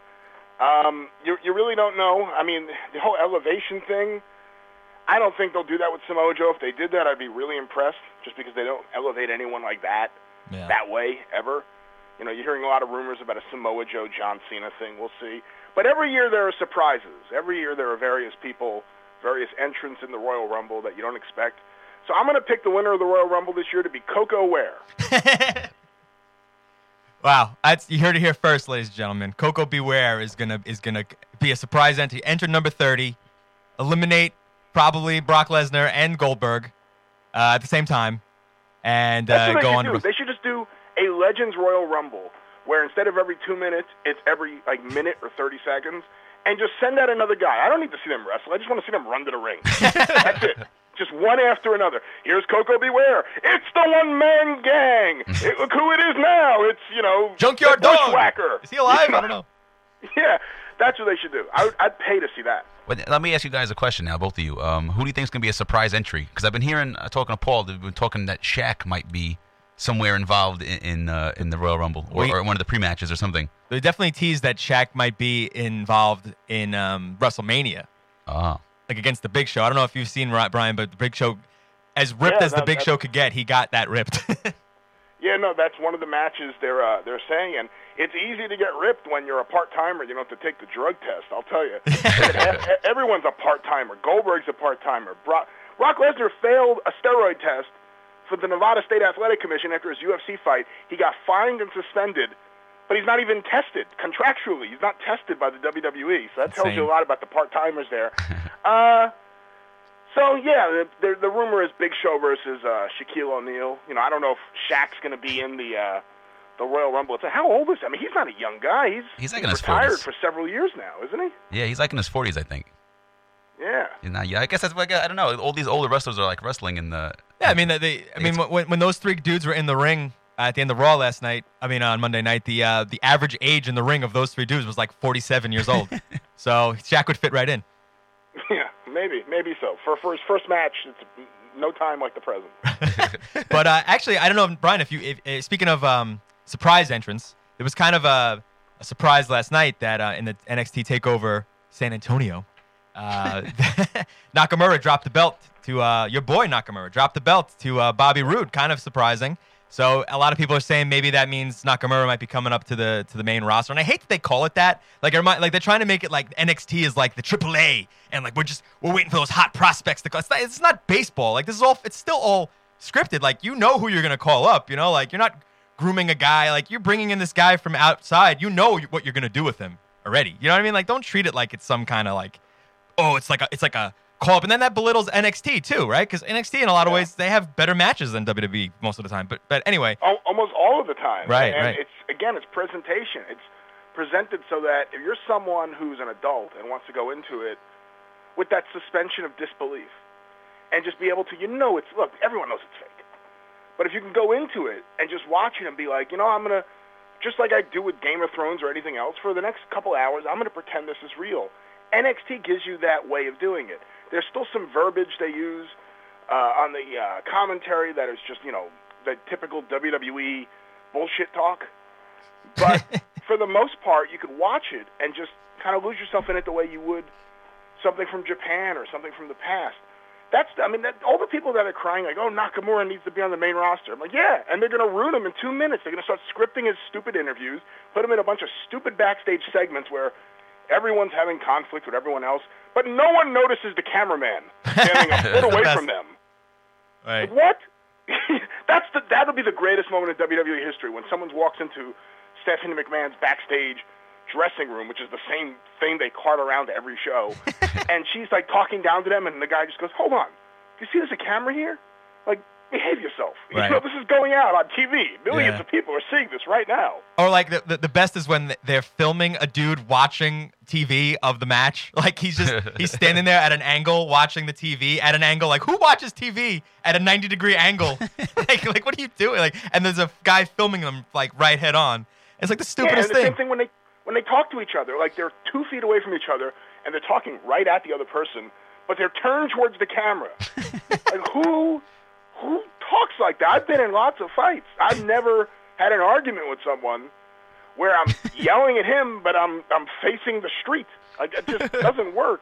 You really don't know. I mean, the whole elevation thing, I don't think they'll do that with Samoa Joe. If they did that, I'd be really impressed, just because they don't elevate anyone like that that way ever. You're hearing a lot of rumors about a Samoa Joe, John Cena thing. We'll see. But every year there are surprises. Every year there are various people, various entrants in the Royal Rumble that you don't expect. So I'm going to pick the winner of the Royal Rumble this year to be Coco Ware. Wow, you heard it here first, ladies and gentlemen. Coco Beware is gonna be a surprise entry. Enter number 30, eliminate probably Brock Lesnar and Goldberg at the same time, and go on. They should just do a Legends Royal Rumble, where instead of every 2 minutes, it's every minute or 30 seconds, and just send out another guy. I don't need to see them wrestle. I just want to see them run to the ring. That's it. Just one after another. Here's Coco Beware. It's the one-man gang. Look who it is now. It's, Junkyard Dog. Bushwhacker. Is he alive? I don't know. Yeah, that's what they should do. I'd pay to see that. But let me ask you guys a question now, both of you. Who do you think is going to be a surprise entry? Because I've been hearing, talking to Paul, they've been talking that Shaq might be somewhere involved in the Royal Rumble or one of the pre-matches or something. They definitely teased that Shaq might be involved in WrestleMania. Like against the Big Show. I don't know if you've seen Brian, but the Big Show, as ripped as the Big Show could get, he got that ripped. Yeah, no, that's one of the matches they're saying, and it's easy to get ripped when you're a part-timer. You don't have to take the drug test, I'll tell you. Everyone's a part-timer. Goldberg's a part-timer. Brock Lesnar failed a steroid test for the Nevada State Athletic Commission after his UFC fight. He got fined and suspended, but he's not even tested contractually. He's not tested by the WWE, so that tells you a lot about the part-timers there. So, yeah, the rumor is Big Show versus Shaquille O'Neal. I don't know if Shaq's going to be in the Royal Rumble. How old is he? I mean, he's not a young guy. He's like in his retired 40s. For several years now, isn't he? Yeah, he's like in his 40s, I think. Yeah. I guess that's like, I don't know. All these older wrestlers are like wrestling in the. Yeah, I mean, when those three dudes were in the ring at the end of Raw last night, on Monday night, the average age in the ring of those three dudes was like 47 years old. So Shaq would fit right in. Yeah, maybe so. For his first match, it's no time like the present. But actually, I don't know, Brian, if speaking of surprise entrance, there was kind of a surprise last night that in the NXT TakeOver San Antonio, Nakamura dropped the belt to your boy Nakamura dropped the belt to Bobby Roode. Kind of surprising. So a lot of people are saying maybe that means Nakamura might be coming up to the main roster, and I hate that they call it that. Like they're trying to make it like NXT is like the AAA, and like we're waiting for those hot prospects to call. It's not baseball. Like it's still all scripted. Like who you're gonna call up. Like you're not grooming a guy. Like you're bringing in this guy from outside. You know what you're gonna do with him already. You know what I mean? Like don't treat it like it's some kind of like, oh, it's like a call up, and then that belittles NXT too, right? Because NXT in a lot of ways they have better matches than WWE most of the time. But anyway, almost all of the time, right? And right. It's presentation. It's presented so that if you're someone who's an adult and wants to go into it with that suspension of disbelief and just be able to, look, everyone knows it's fake. But if you can go into it and just watch it and be like, I'm going to, just like I do with Game of Thrones or anything else, for the next couple hours, I'm going to pretend this is real. NXT gives you that way of doing it. There's still some verbiage they use on the commentary that is just, the typical WWE bullshit talk. But for the most part, you could watch it and just kind of lose yourself in it the way you would something from Japan or something from the past. All the people that are crying like, oh, Nakamura needs to be on the main roster. I'm like, yeah, and they're going to ruin him in 2 minutes. They're going to start scripting his stupid interviews, put him in a bunch of stupid backstage segments where everyone's having conflict with everyone else, but no one notices the cameraman standing a foot away from them. Right. What? That'll be the greatest moment in WWE history, when someone walks into Stephanie McMahon's backstage dressing room, which is the same thing they cart around to every show, and she's like talking down to them, and the guy just goes, hold on, do you see there's a camera here? Like, behave yourself. Right. This is going out on TV. Millions of people are seeing this right now. Or like the best is when they're filming a dude watching TV of the match. Like he's standing there at an angle watching the TV at an angle. Like, who watches TV at a 90-degree angle? like what are you doing? Like, and there's a guy filming them like right head on. It's like the stupidest thing. thing. Same thing when they talk to each other. Like, they're 2 feet away from each other and they're talking right at the other person, but they're turned towards the camera. Like, who talks like that? I've been in lots of fights. I've never had an argument with someone where I'm yelling at him, but I'm facing the street. Like, it just doesn't work.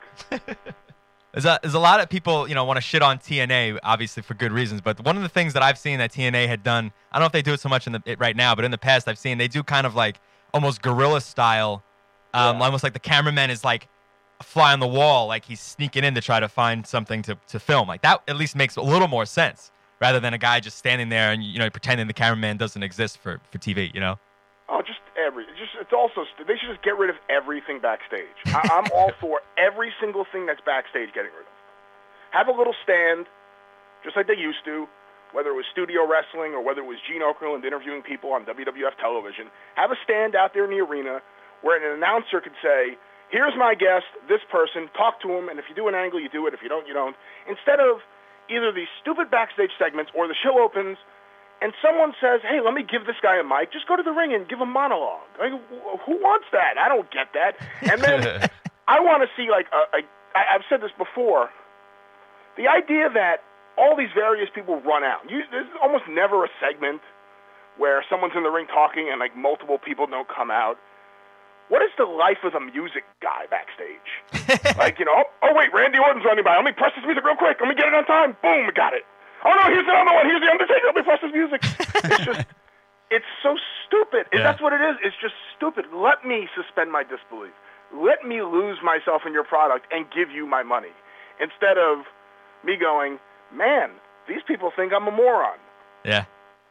There's a lot of people, want to shit on TNA, obviously for good reasons. But one of the things that I've seen that TNA had done, I don't know if they do it so much right now, but in the past I've seen they do kind of like almost guerrilla style, almost like the cameraman is like a fly on the wall, like he's sneaking in to try to find something to film. Like that at least makes a little more sense, rather than a guy just standing there and pretending the cameraman doesn't exist for TV. Oh, it's also they should just get rid of everything backstage. I'm all for every single thing that's backstage getting rid of. Have a little stand, just like they used to, whether it was studio wrestling or whether it was Gene Okerlund interviewing people on WWF television. Have a stand out there in the arena where an announcer could say, here's my guest, this person, talk to him, and if you do an angle, you do it. If you don't, you don't. Instead of either these stupid backstage segments or the show opens and someone says, hey, let me give this guy a mic, just go to the ring and give a monologue. Like, who wants that? I don't get that. And then I want to see, like, I've said this before, the idea that all these various people run out. There's almost never a segment where someone's in the ring talking and, like, multiple people don't come out. What is the life of the music guy backstage? Like, oh, wait, Randy Orton's running by. Let me press his music real quick. Let me get it on time. Boom, got it. Oh, no, here's another one. Here's The Undertaker. Let me press his music. It's so stupid. Yeah. That's what it is. It's just stupid. Let me suspend my disbelief. Let me lose myself in your product and give you my money. Instead of me going, man, these people think I'm a moron. Yeah.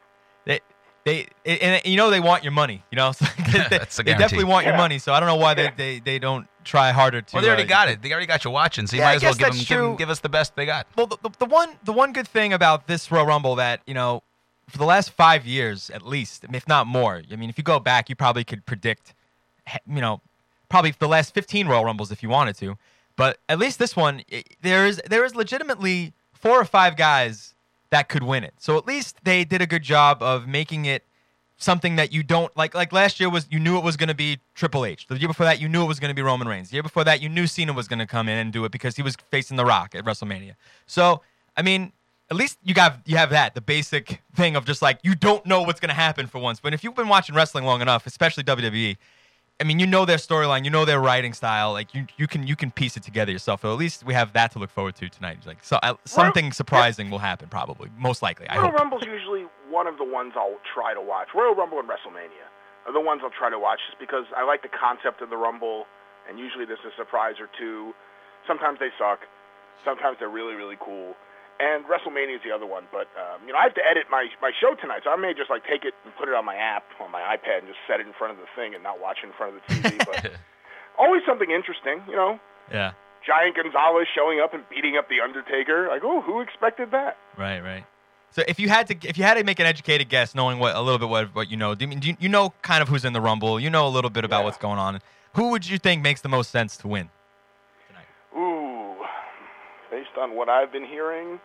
They want your money, So That's a they definitely want your money, so I don't know why they don't try harder to. Well, they already got it. They already got you watching, so you might as well give us the best they got. Well, the one good thing about this Royal Rumble that, for the last 5 years at least, if not more, I mean, if you go back, you probably could predict, probably the last 15 Royal Rumbles if you wanted to, but at least this one, there is legitimately 4 or 5 guys that could win it. So at least they did a good job of making it something that you don't like last year you knew it was going to be Triple H. The year before that you knew it was going to be Roman Reigns. The year before that you knew Cena was going to come in and do it because he was facing The Rock at WrestleMania. So, I mean, at least you have that, the basic thing of just like you don't know what's going to happen for once. But if you've been watching wrestling long enough, especially WWE, I mean, you know their storyline, you know their writing style, like you can piece it together yourself. So at least we have that to look forward to tonight. Like something surprising will happen, probably, most likely. Royal Rumble's usually one of the ones I'll try to watch. Royal Rumble and WrestleMania are the ones I'll try to watch, just because I like the concept of the Rumble, and usually there's a surprise or two. Sometimes they suck, sometimes they're really, really cool. And WrestleMania is the other one, but I have to edit my show tonight, so I may just like take it and put it on my app, on my iPad, and just set it in front of the thing and not watch it in front of the TV. But always something interesting, Yeah. Giant Gonzalez showing up and beating up the Undertaker. Like, oh, who expected that? Right. So if you had to make an educated guess, knowing a little bit what you know, do you know kind of who's in the Rumble? You know a little bit about what's going on. Who would you think makes the most sense to win tonight? Ooh, based on what I've been hearing,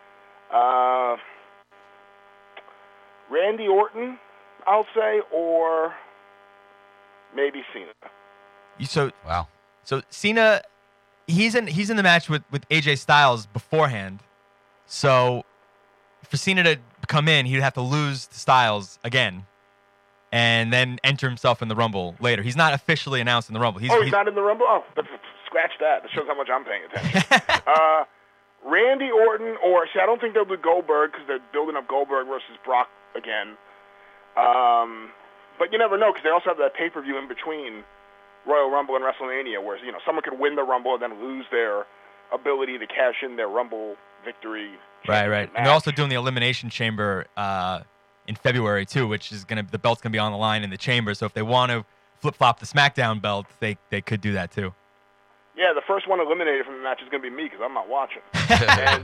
Randy Orton, I'll say, or maybe Cena. Wow. So Cena, he's in the match with AJ Styles beforehand. So for Cena to come in, he'd have to lose to Styles again, and then enter himself in the Rumble later. He's not officially announced in the Rumble. He's not in the Rumble? Oh, scratch that. That shows how much I'm paying attention. Randy Orton, I don't think they'll do Goldberg because they're building up Goldberg versus Brock again. But you never know because they also have that pay-per-view in between Royal Rumble and WrestleMania where, someone could win the Rumble and then lose their ability to cash in their Rumble victory. Right. And they're also doing the Elimination Chamber in February, too, which is the belt's going to be on the line in the chamber. So if they want to flip-flop the SmackDown belt, they could do that, too. Yeah, the first one eliminated from the match is going to be me because I'm not watching. And,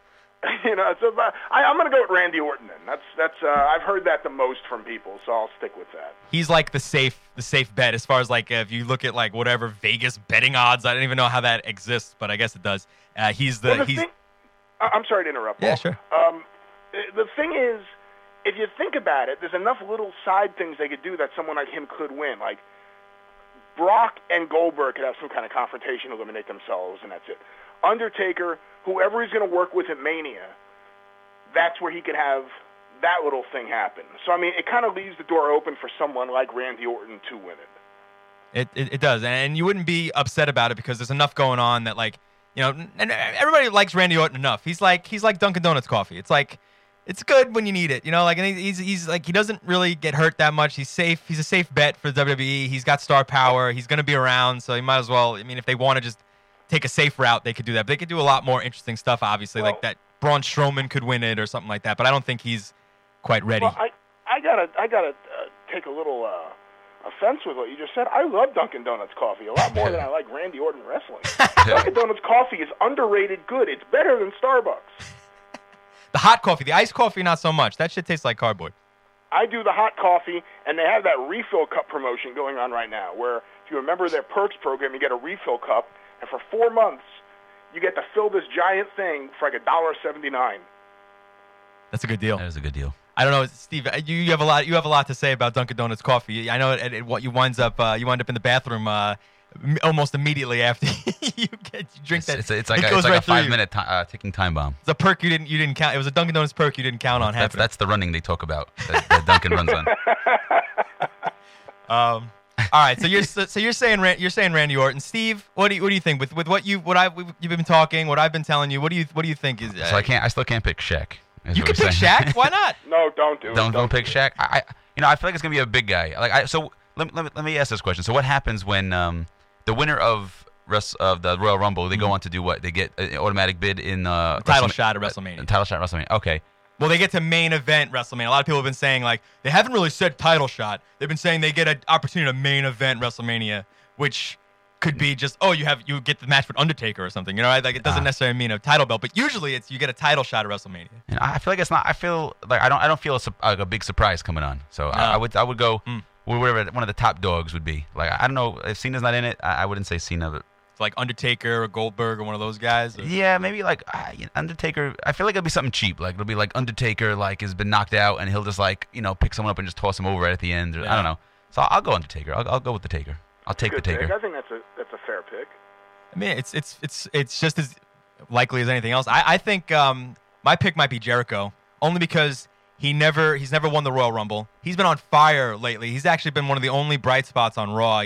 I'm going to go with Randy Orton then. That's I've heard that the most from people, so I'll stick with that. He's like the safe bet as far as if you look at whatever Vegas betting odds. I don't even know how that exists, but I guess it does. I'm sorry to interrupt. Yeah, Paul. sure. The thing is, if you think about it, there's enough little side things they could do that someone like him could win. Like Brock and Goldberg could have some kind of confrontation, eliminate themselves, and that's it. Undertaker, whoever he's going to work with at Mania, that's where he could have that little thing happen. So, it kind of leaves the door open for someone like Randy Orton to win it. It does, and you wouldn't be upset about it because there's enough going on that, and everybody likes Randy Orton enough. He's like Dunkin' Donuts coffee. It's good when you need it, and he's he doesn't really get hurt that much. He's safe. He's a safe bet for WWE. He's got star power. He's going to be around, so you might as well. If they want to just take a safe route, they could do that. But they could do a lot more interesting stuff, obviously, like that Braun Strowman could win it or something like that. But I don't think he's quite ready. Well, I gotta take a little offense with what you just said. I love Dunkin' Donuts coffee a lot more than I like Randy Orton wrestling. Dunkin' Donuts coffee is underrated good. It's better than Starbucks. The hot coffee, the iced coffee, not so much. That shit tastes like cardboard. I do the hot coffee, and they have that refill cup promotion going on right now where if you remember their Perks program, you get a refill cup, and for 4 months, you get to fill this giant thing for $1.79. That's a good deal. That is a good deal. I don't know, Steve. You have a lot to say about Dunkin' Donuts coffee. I know what you wind up in the bathroom almost immediately after you drink that. It's like a 5-minute ticking time bomb. It's a perk you didn't count. It was a Dunkin' Donuts perk you didn't count on. That's the running they talk about that Dunkin' runs on. All right, so you're saying Randy Orton. Steve, what do you think with what you've been talking, what I've been telling you? What do you think is? So I still can't pick Shaq. You can pick Shaq. Why not? No, don't do it. Don't pick Shaq. I feel like it's gonna be a big guy. So let me ask this question. So what happens when the winner of the Royal Rumble they go on to do what? They get an automatic bid in title shot at WrestleMania. Title shot at WrestleMania. Okay. Well, they get to main event WrestleMania. A lot of people have been saying they haven't really said title shot. They've been saying they get an opportunity to main event WrestleMania, which could be just you get the match with Undertaker or something. It doesn't necessarily mean a title belt, but usually it's you get a title shot at WrestleMania. And I feel like it's not. I feel like I don't feel a big surprise coming on. So no. I would go with whatever one of the top dogs would be. I don't know if Cena's not in it. I wouldn't say Cena, but. Like Undertaker or Goldberg or one of those guys? Or? Yeah, maybe Undertaker. I feel like it'll be something cheap. It'll be like Undertaker has been knocked out and he'll just pick someone up and just toss him over right at the end. I don't know. So I'll go Undertaker. I'll go with the Taker. I'll take the Taker. Pick. I think that's a fair pick. It's just as likely as anything else. I think my pick might be Jericho only because he's never won the Royal Rumble. He's been on fire lately. He's actually been one of the only bright spots on Raw.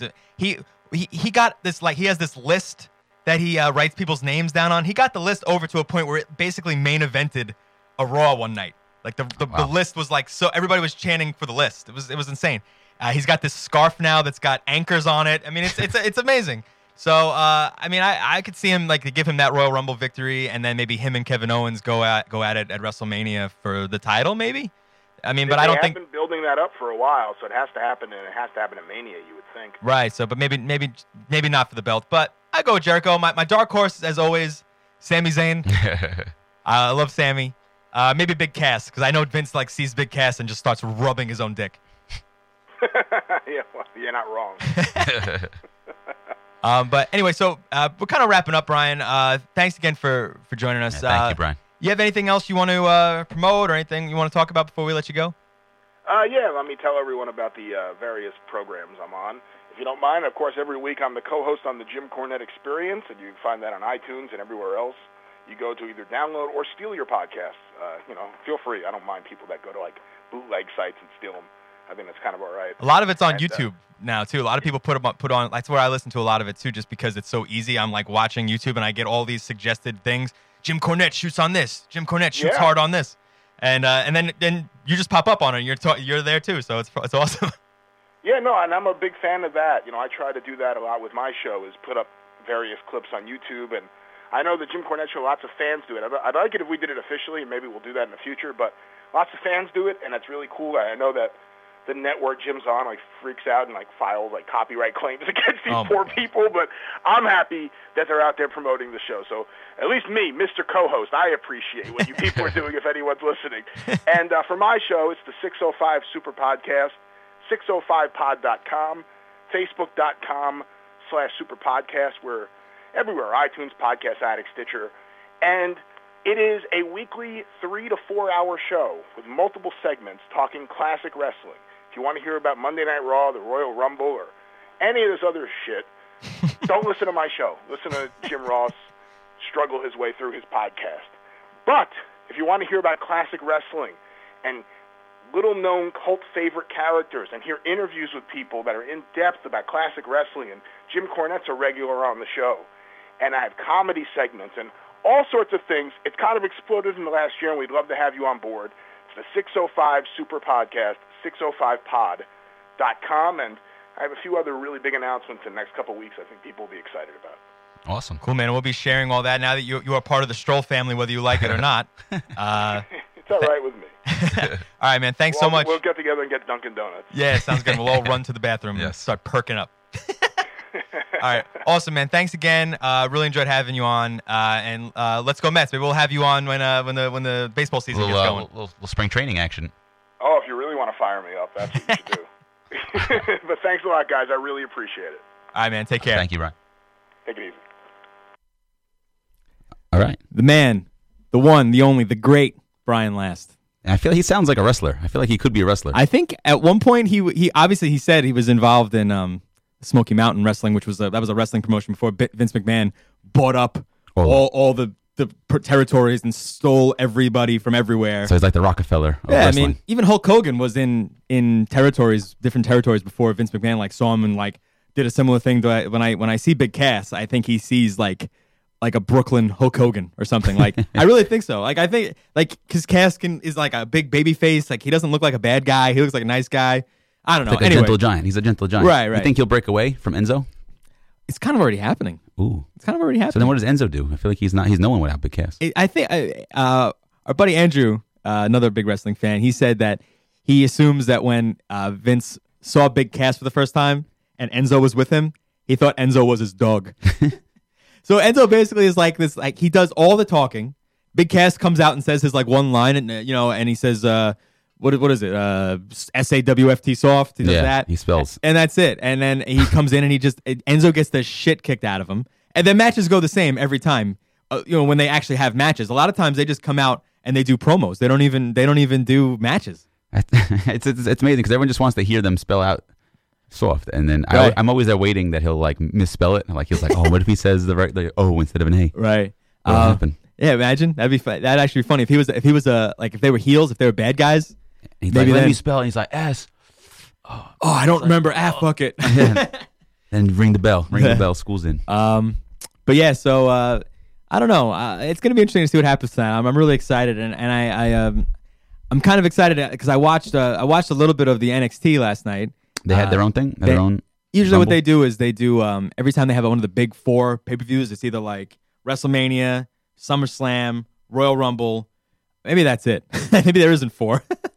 He got this he has this list that he writes people's names down on. He got the list over to a point where it basically main evented a Raw one night. The list was so everybody was chanting for the list. It was insane. He's got this scarf now that's got anchors on it. It's amazing. So I could see him to give him that Royal Rumble victory, and then maybe him and Kevin Owens go at it at WrestleMania for the title, maybe. But I don't think they've been building that up for a while, so it has to happen, and it has to happen at Mania, you would think. Right. So, but maybe not for the belt. But I go with Jericho. My dark horse, as always, Sami Zayn. I love Sami. Maybe Big Cass, because I know Vince sees Big Cass and just starts rubbing his own dick. Yeah, well, you're not wrong. But anyway, so we're kind of wrapping up, Brian. Thanks again for joining us. Yeah, thank you, Brian. You have anything else you want to promote or anything you want to talk about before we let you go? Yeah, let me tell everyone about the various programs I'm on. If you don't mind, of course, every week I'm the co-host on the Jim Cornette Experience, and you can find that on iTunes and everywhere else. You go to either download or steal your podcasts. Feel free. I don't mind people that go to, like, bootleg sites and steal them. I think that's kind of all right. A lot of it's on YouTube now, too. A lot of people put on, that's where I listen to a lot of it, too, just because it's so easy. I'm, like, watching YouTube, and I get all these suggested things. Jim Cornette shoots on this. Jim Cornette shoots hard on this. And then you just pop up on it, and you're there, too, so it's awesome. Yeah, no, and I'm a big fan of that. I try to do that a lot with my show, is put up various clips on YouTube, and I know the Jim Cornette Show, lots of fans do it. I'd like it if we did it officially, and maybe we'll do that in the future, but lots of fans do it, and it's really cool. I know that the network Jim's on, like, freaks out and, like, files, like, copyright claims against these poor people, but I'm happy that they're out there promoting the show. So at least me, Mr. Co-host, I appreciate what you people are doing if anyone's listening. And for my show, it's the 605 Super Podcast, 605pod.com, facebook.com/Super Podcast. We're everywhere, iTunes, Podcast Addict, Stitcher. And it is a weekly 3 to 4 hour show with multiple segments talking classic wrestling. If you want to hear about Monday Night Raw, the Royal Rumble, or any of this other shit, don't listen to my show. Listen to Jim Ross struggle his way through his podcast. But if you want to hear about classic wrestling and little-known cult favorite characters and hear interviews with people that are in-depth about classic wrestling, and Jim Cornette's a regular on the show, and I have comedy segments and all sorts of things. It's kind of exploded in the last year, and we'd love to have you on board. It's the 605 Super Podcast, 605pod.com, and I have a few other really big announcements in the next couple of weeks I think people will be excited about. Awesome. Cool, man. We'll be sharing all that now that you are part of the Stroll family, whether you like it or not. It's all right with me. All right, man. Thanks so much. We'll get together and get Dunkin' Donuts. Yeah, sounds good. We'll all run to the bathroom and start perking up. All right. Awesome, man. Thanks again. Really enjoyed having you on. And let's go Mets. Maybe we'll have you on when the baseball season gets going. Little spring training action. Oh, if you really want to fire me up, that's what you should do. But thanks a lot, guys. I really appreciate it. All right, man. Take care. Thank you, Brian. Take it easy. All right. The man, the one, the only, the great Brian Last. I feel he sounds like a wrestler. I feel like he could be a wrestler. I think at one point he obviously he said he was involved in Smoky Mountain Wrestling, which was that was a wrestling promotion before Vince McMahon bought up all the territories and stole everybody from everywhere. So he's like the Rockefeller of wrestling. I mean, even Hulk Hogan was in territories, different territories before Vince McMahon saw him and did a similar thing. When I see Big Cass, I think he sees like a Brooklyn Hulk Hogan or something. I really think so. I think because Cass is like a big baby face. He doesn't look like a bad guy. He looks like a nice guy. I don't know. Like a gentle giant. He's a gentle giant. Right. You think he'll break away from Enzo? It's kind of already happening. Ooh. It's kind of already happening. So then what does Enzo do? I feel like he's no one without Big Cass. I think our buddy Andrew, another big wrestling fan, he said that he assumes that when Vince saw Big Cass for the first time and Enzo was with him, he thought Enzo was his dog. So Enzo basically is like this, he does all the talking. Big Cass comes out and says his one line, and and he says, what is it? SAWFT soft. He does that. He spells, and that's it. And then he comes in and Enzo gets the shit kicked out of him. And then matches go the same every time. When they actually have matches, a lot of times they just come out and they do promos. They don't even do matches. It's amazing because everyone just wants to hear them spell out soft, and then I'm always there waiting that he'll misspell it. He's like, oh, what if he says the right O instead of an A? Right. What'll happen? Yeah, imagine that'd actually be funny if he was if they were heels, if they were bad guys. He's maybe like, let me spell it. And he's like, S. Oh, I don't remember. Fuck it. Then ring the bell. Ring the bell. School's in. But yeah, so I don't know. It's gonna be interesting to see what happens tonight. I'm really excited, and I'm kind of excited because I watched a little bit of the NXT last night. They had their own thing. Their own. Usually, Rumble? what they do is every time they have one of the big 4 pay-per-views, it's either WrestleMania, SummerSlam, Royal Rumble. Maybe that's it. Maybe there isn't 4.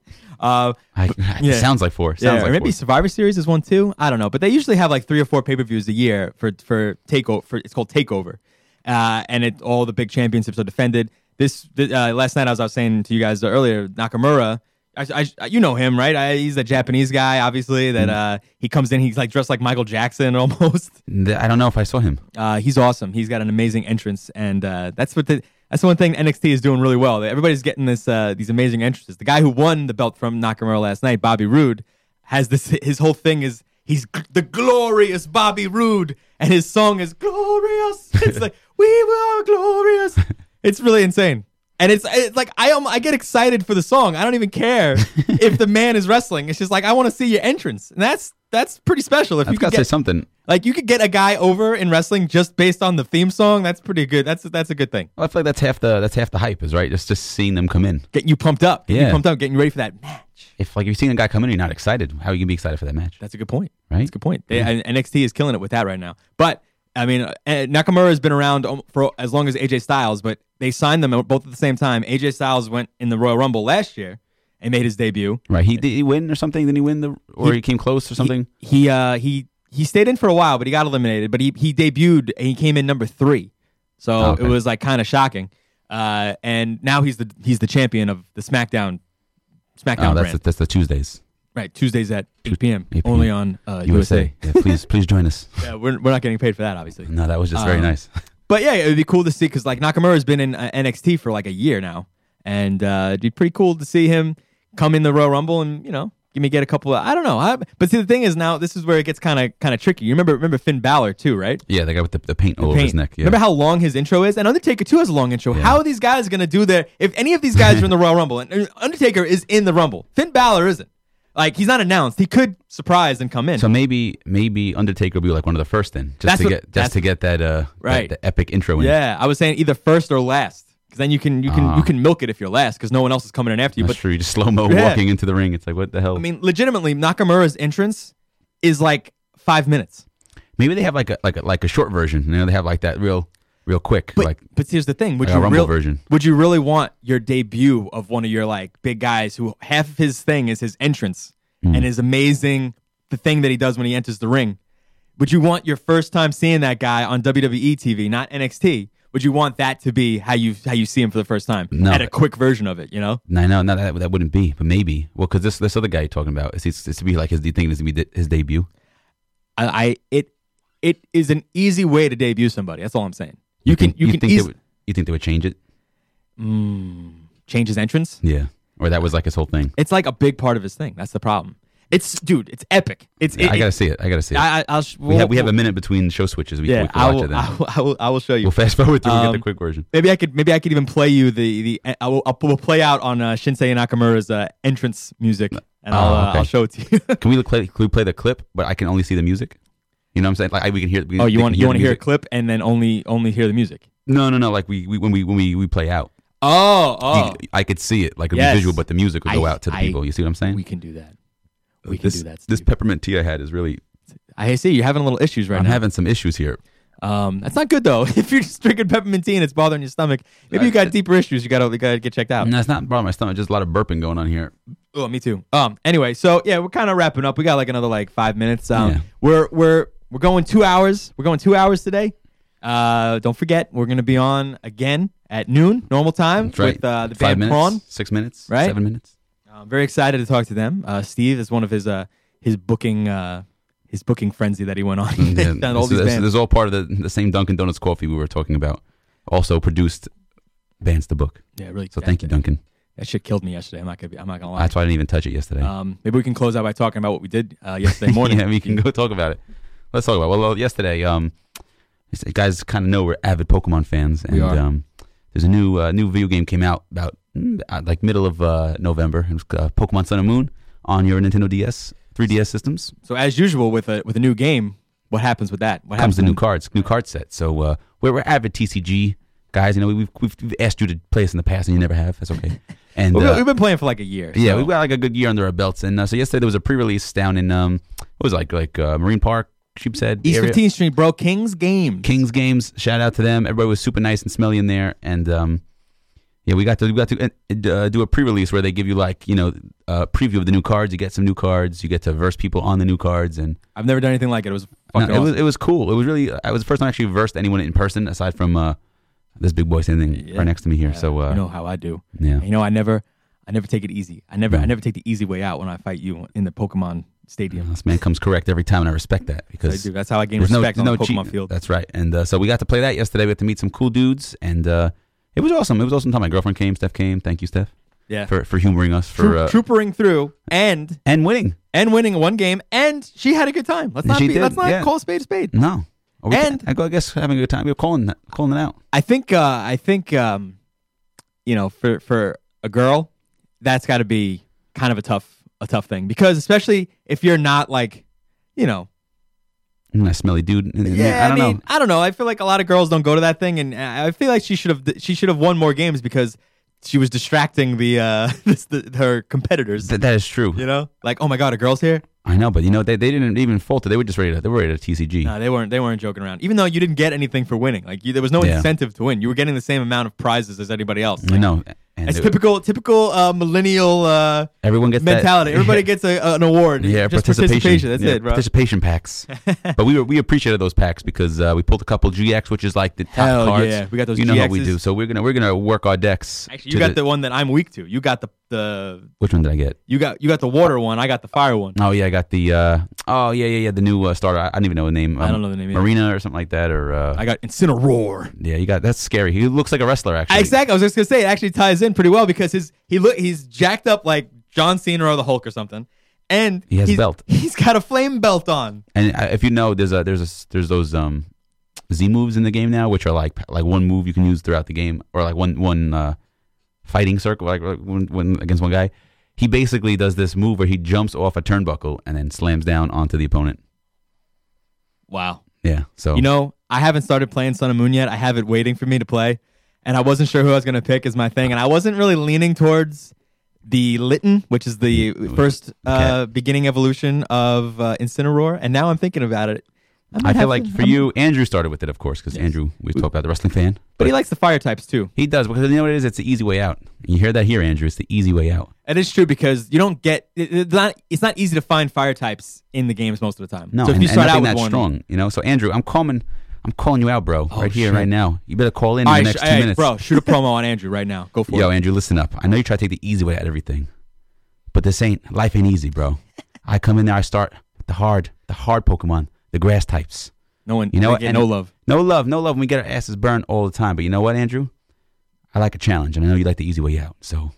It sounds like 4. Or maybe 4. Survivor Series is one too. I don't know, but they usually have 3 or 4 pay-per-views a year for Takeover. It's called Takeover, and all the big championships are defended. Last night, as I was saying to you guys earlier, Nakamura You know him, right? He's a Japanese guy, obviously. That he comes in, he's like dressed like Michael Jackson almost. I don't know if I saw him. He's awesome. He's got an amazing entrance, and that's the one thing NXT is doing really well. Everybody's getting these amazing entrances. The guy who won the belt from Nakamura last night, Bobby Roode, has this. His whole thing is he's the glorious Bobby Roode, and his song is glorious. It's like we were glorious. It's really insane. And it's like I get excited for the song. I don't even care if the man is wrestling. It's just like I want to see your entrance, and that's pretty special. If I've you got could to say get something. like you could get a guy over in wrestling just based on the theme song, that's pretty good. That's a good thing. Well, I feel like that's half the hype is right. Just seeing them come in. Getting you pumped up, Yeah. getting you ready for that match. If you're seeing a guy come in, and you're not excited. How are you gonna be excited for that match? That's a good point. Right? That's a good point. And NXT is killing it with that right now. But I mean, Nakamura has been around for as long as AJ Styles, but they signed them both at the same time. AJ Styles went in the Royal Rumble last year and made his debut. Right. Did he win or something? Didn't he win he came close or something? He stayed in for a while, but he got eliminated. But he debuted and he came in number 3, so it was like kind of shocking. And now he's the champion of the SmackDown brand. That's the Tuesdays. Right, Tuesdays at 8 p.m. 8 p.m. only on USA. Yeah, please join us. Yeah, we're not getting paid for that, obviously. No, that was just very nice. But yeah, it'd be cool to see because like Nakamura's been in NXT for like a year now, and it'd be pretty cool to see him come in the Royal Rumble and get a couple of I don't know. But see, the thing is now this is where it gets kind of tricky. You remember Finn Balor too, right? Yeah, the guy with the paint all over his neck. Yeah. Remember how long his intro is? And Undertaker too has a long intro. Yeah. How are these guys going to do their? If any of these guys are in the Royal Rumble, and Undertaker is in the Rumble, Finn Balor isn't. Like he's not announced. He could surprise and come in. So maybe Undertaker will be like one of the first then, to get that right that epic intro in. Yeah, I was saying either first or last, because then you can milk it if you're last, because no one else is coming in after you. That's But true. You just slow mo walking into the ring. It's like what the hell? I mean, legitimately, Nakamura's entrance is like 5 minutes. Maybe they have like a short version. They have like that real quick. But here's the thing: Like a Rumble version. Would you really want your debut of one of your like big guys who half of his thing is his entrance and his amazing the thing that he does when he enters the ring? Would you want your first time seeing that guy on WWE TV, not NXT? Would you want that to be how you see him for the first time? No. At a quick version of it, you know? No, that wouldn't be. But maybe. Well, because this other guy you're talking about, is to be like do you think it's going to be his debut? It is an easy way to debut somebody. That's all I'm saying. You think they would change it? Change his entrance? Yeah. Or that was like his whole thing. It's like a big part of his thing. That's the problem. It's epic. I gotta see it. We have a minute between show switches. We can watch it then. I will show you. We'll fast forward through and get the quick version. Maybe I could even play you we'll play out on Shinsei Nakamura's entrance music, and I'll show it to you. Can we play the clip, but I can only see the music? You know what I'm saying? Like we can hear. You want to hear a clip and then only hear the music? No. Like when we play out. I could see it like a visual, but the music would go out to the people. You see what I'm saying? We can do that. This peppermint tea I had is really. I see you're having a little issues right now. I'm having some issues here. That's not good though. If you're just drinking peppermint tea and it's bothering your stomach, maybe you got deeper issues. You gotta get checked out. No, it's not bothering my stomach. Just a lot of burping going on here. Oh, me too. Anyway, so yeah, we're kind of wrapping up. We got like another 5 minutes. We're going 2 hours. We're going 2 hours today. Don't forget, we're gonna be on again at noon, normal time, with the band 5 minutes, Prawn. 6 minutes, right? 7 minutes. I'm very excited to talk to them. Steve is one of his booking frenzy that he went on. All these bands. This is all part of the same Dunkin' Donuts coffee we were talking about. Also produced bands to book. Yeah, really. So thank you, Duncan. That shit killed me yesterday. I'm not gonna lie. That's why I didn't even touch it yesterday. Maybe we can close out by talking about what we did yesterday morning. Yeah, we can go talk about it. Let's talk about it. Well, yesterday, you guys kind of know we're avid Pokemon fans, and we are. There's a new video game came out about like middle of November. It was Pokemon Sun and Moon on your Nintendo DS, 3DS systems. So as usual with a new game, what happens with that? What comes the new card set. So we're avid TCG guys. You know, we've asked you to play us in the past, and you never have. That's okay. And we've been playing for like a year. Yeah, so. we've got like a good year under our belts. And so yesterday there was a pre-release down in what was it, like Marine Park, Sheepshead East area. 15th Street, bro. King's Games. Shout out to them. Everybody was super nice and smelly in there, and we got to do a pre-release where they give you like a preview of the new cards. You get some new cards. You get to verse people on the new cards, and I've never done anything like it. It was fucking awesome. It was cool. It was really. I was the first time I actually versed anyone in person aside from this big boy standing right next to me here. So you know how I do. Yeah. I I never take it easy. I never take the easy way out when I fight you in the Pokemon Stadium. This man comes correct every time, and I respect that because I do. That's how I gain respect on the Pokemon field. That's right. And so we got to play that yesterday. We got to meet some cool dudes, and it was awesome. It was awesome time. My girlfriend came. Steph came. Thank you, Steph. Yeah. For humoring us. For troopering through and winning. And winning one game. And she had a good time. Let's not call a spade a spade. No. I guess having a good time. We were calling it out. I think for a girl, that's got to be kind of a tough thing, because especially if you're not like, a smelly dude. Yeah, I don't know. I feel like a lot of girls don't go to that thing, and I feel like she should have won more games because she was distracting her competitors. That is true. Like, oh my God, a girl's here. I know, but they didn't even falter. They were just ready to TCG. No, they weren't joking around. Even though you didn't get anything for winning, like there was no incentive to win. You were getting the same amount of prizes as anybody else. I know. And it's typical millennial everyone gets mentality. Everybody gets an award. Yeah, just participation. That's it, bro. Participation packs. But we appreciated those packs because we pulled a couple GX, which is like the top cards. Yeah, we got those. You know GXs. how we do. So we're gonna work our decks. Actually, you got the one that I'm weak to. You got the. Which one did I get? You got the water one. I got the fire one. Oh yeah, I got the. The new starter. I don't even know the name. I don't know the name. Marina or something like that. Or I got Incineroar. Yeah, you got that's scary. He looks like a wrestler actually. Exactly. I was just gonna say it actually ties in pretty well because he's jacked up like John Cena or the Hulk or something, and he has a belt. He's got a flame belt on. And if you know, there's those Z moves in the game now, which are like one move you can use throughout the game, or like one fighting circle, like when against one guy. He basically does this move where he jumps off a turnbuckle and then slams down onto the opponent. Wow. Yeah. So I haven't started playing Sun and Moon yet. I have it waiting for me to play, and I wasn't sure who I was going to pick as my thing, and I wasn't really leaning towards the Litten, which is the first beginning evolution of Incineroar, and now I'm thinking about it. I feel like for you, Andrew started with it, of course, because Andrew, we've talked about the wrestling fan. But he likes the fire types, too. He does, because you know what it is? It's the easy way out. You hear that here, Andrew. It's the easy way out. It is true, because you don't get... It's not easy to find fire types in the games most of the time. No, so if you start out with that one, strong, So, Andrew, I'm calling you out, bro. Right here, right now. You better call in the next 2 minutes. Bro, shoot a promo on Andrew right now. Go for it. Yo, Andrew, listen up. I know you try to take the easy way out of everything, but life ain't easy, bro. I come in there, I start the hard Pokemon, the grass types. No love. No love when we get our asses burned all the time. But you know what, Andrew? I like a challenge, and I know you like the easy way out. So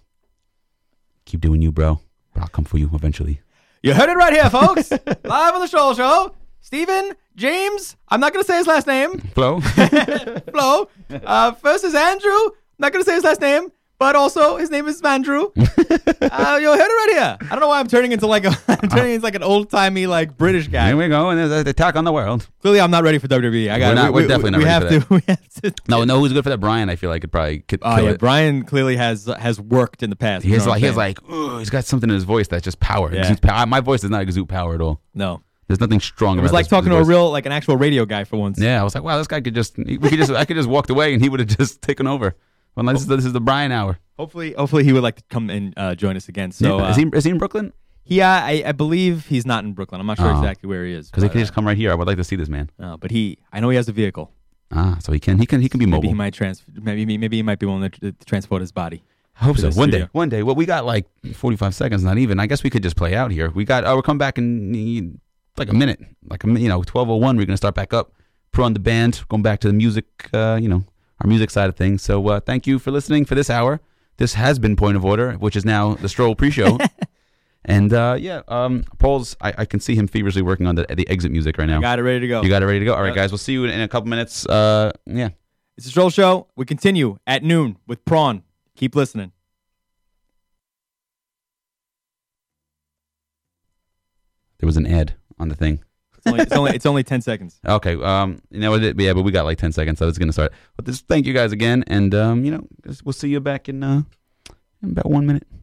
keep doing you, bro. But I'll come for you eventually. You heard it right here, folks. Live on the Stroll Show. Stephen James. I'm not going to say his last name. Flo. Flo. First is Andrew. I'm not going to say his last name. But also, his name is Andrew. You heard it right here. I don't know why I'm turning into like an old timey British guy. Here we go, and there's the attack on the world. Clearly, I'm not ready for WWE. We're definitely not ready for that. We have to. No, who's good for that? Brian, I feel like could probably kill it. Brian clearly has worked in the past. He's got something in his voice that's just power. Yeah. My voice does not exude power at all. No. There's nothing strong. It was like talking to an actual radio guy for once. Yeah, I was like, wow, this guy I could just walked away and he would have just taken over. Well, this is the Brian hour. Hopefully he would like to come and join us again. So is he in Brooklyn? Yeah, I believe he's not in Brooklyn. I'm not sure exactly where he is. Because he could just come right here. I would like to see this man. But I know he has a vehicle. So he can be mobile. Maybe he might maybe he might be willing to transport his body. I hope so. One day. Well, we got like 45 seconds, not even. I guess we could just play out here. We're coming back in like a minute. 12:01. We're gonna start back up. Put on the band. Going back to the music. Our music side of things. So thank you for listening for this hour. This has been Point of Order, which is now the Stroll pre-show. And Paul's, I can see him feverishly working on the exit music right now. I got it ready to go. You got it ready to go? All right, guys, we'll see you in a couple minutes. Yeah. It's the Stroll Show. We continue at noon with Prawn. Keep listening. There was an ad on the thing. It's only 10 seconds. Okay. But we got like 10 seconds, so it's gonna start. But thank you guys again, and we'll see you back in about 1 minute.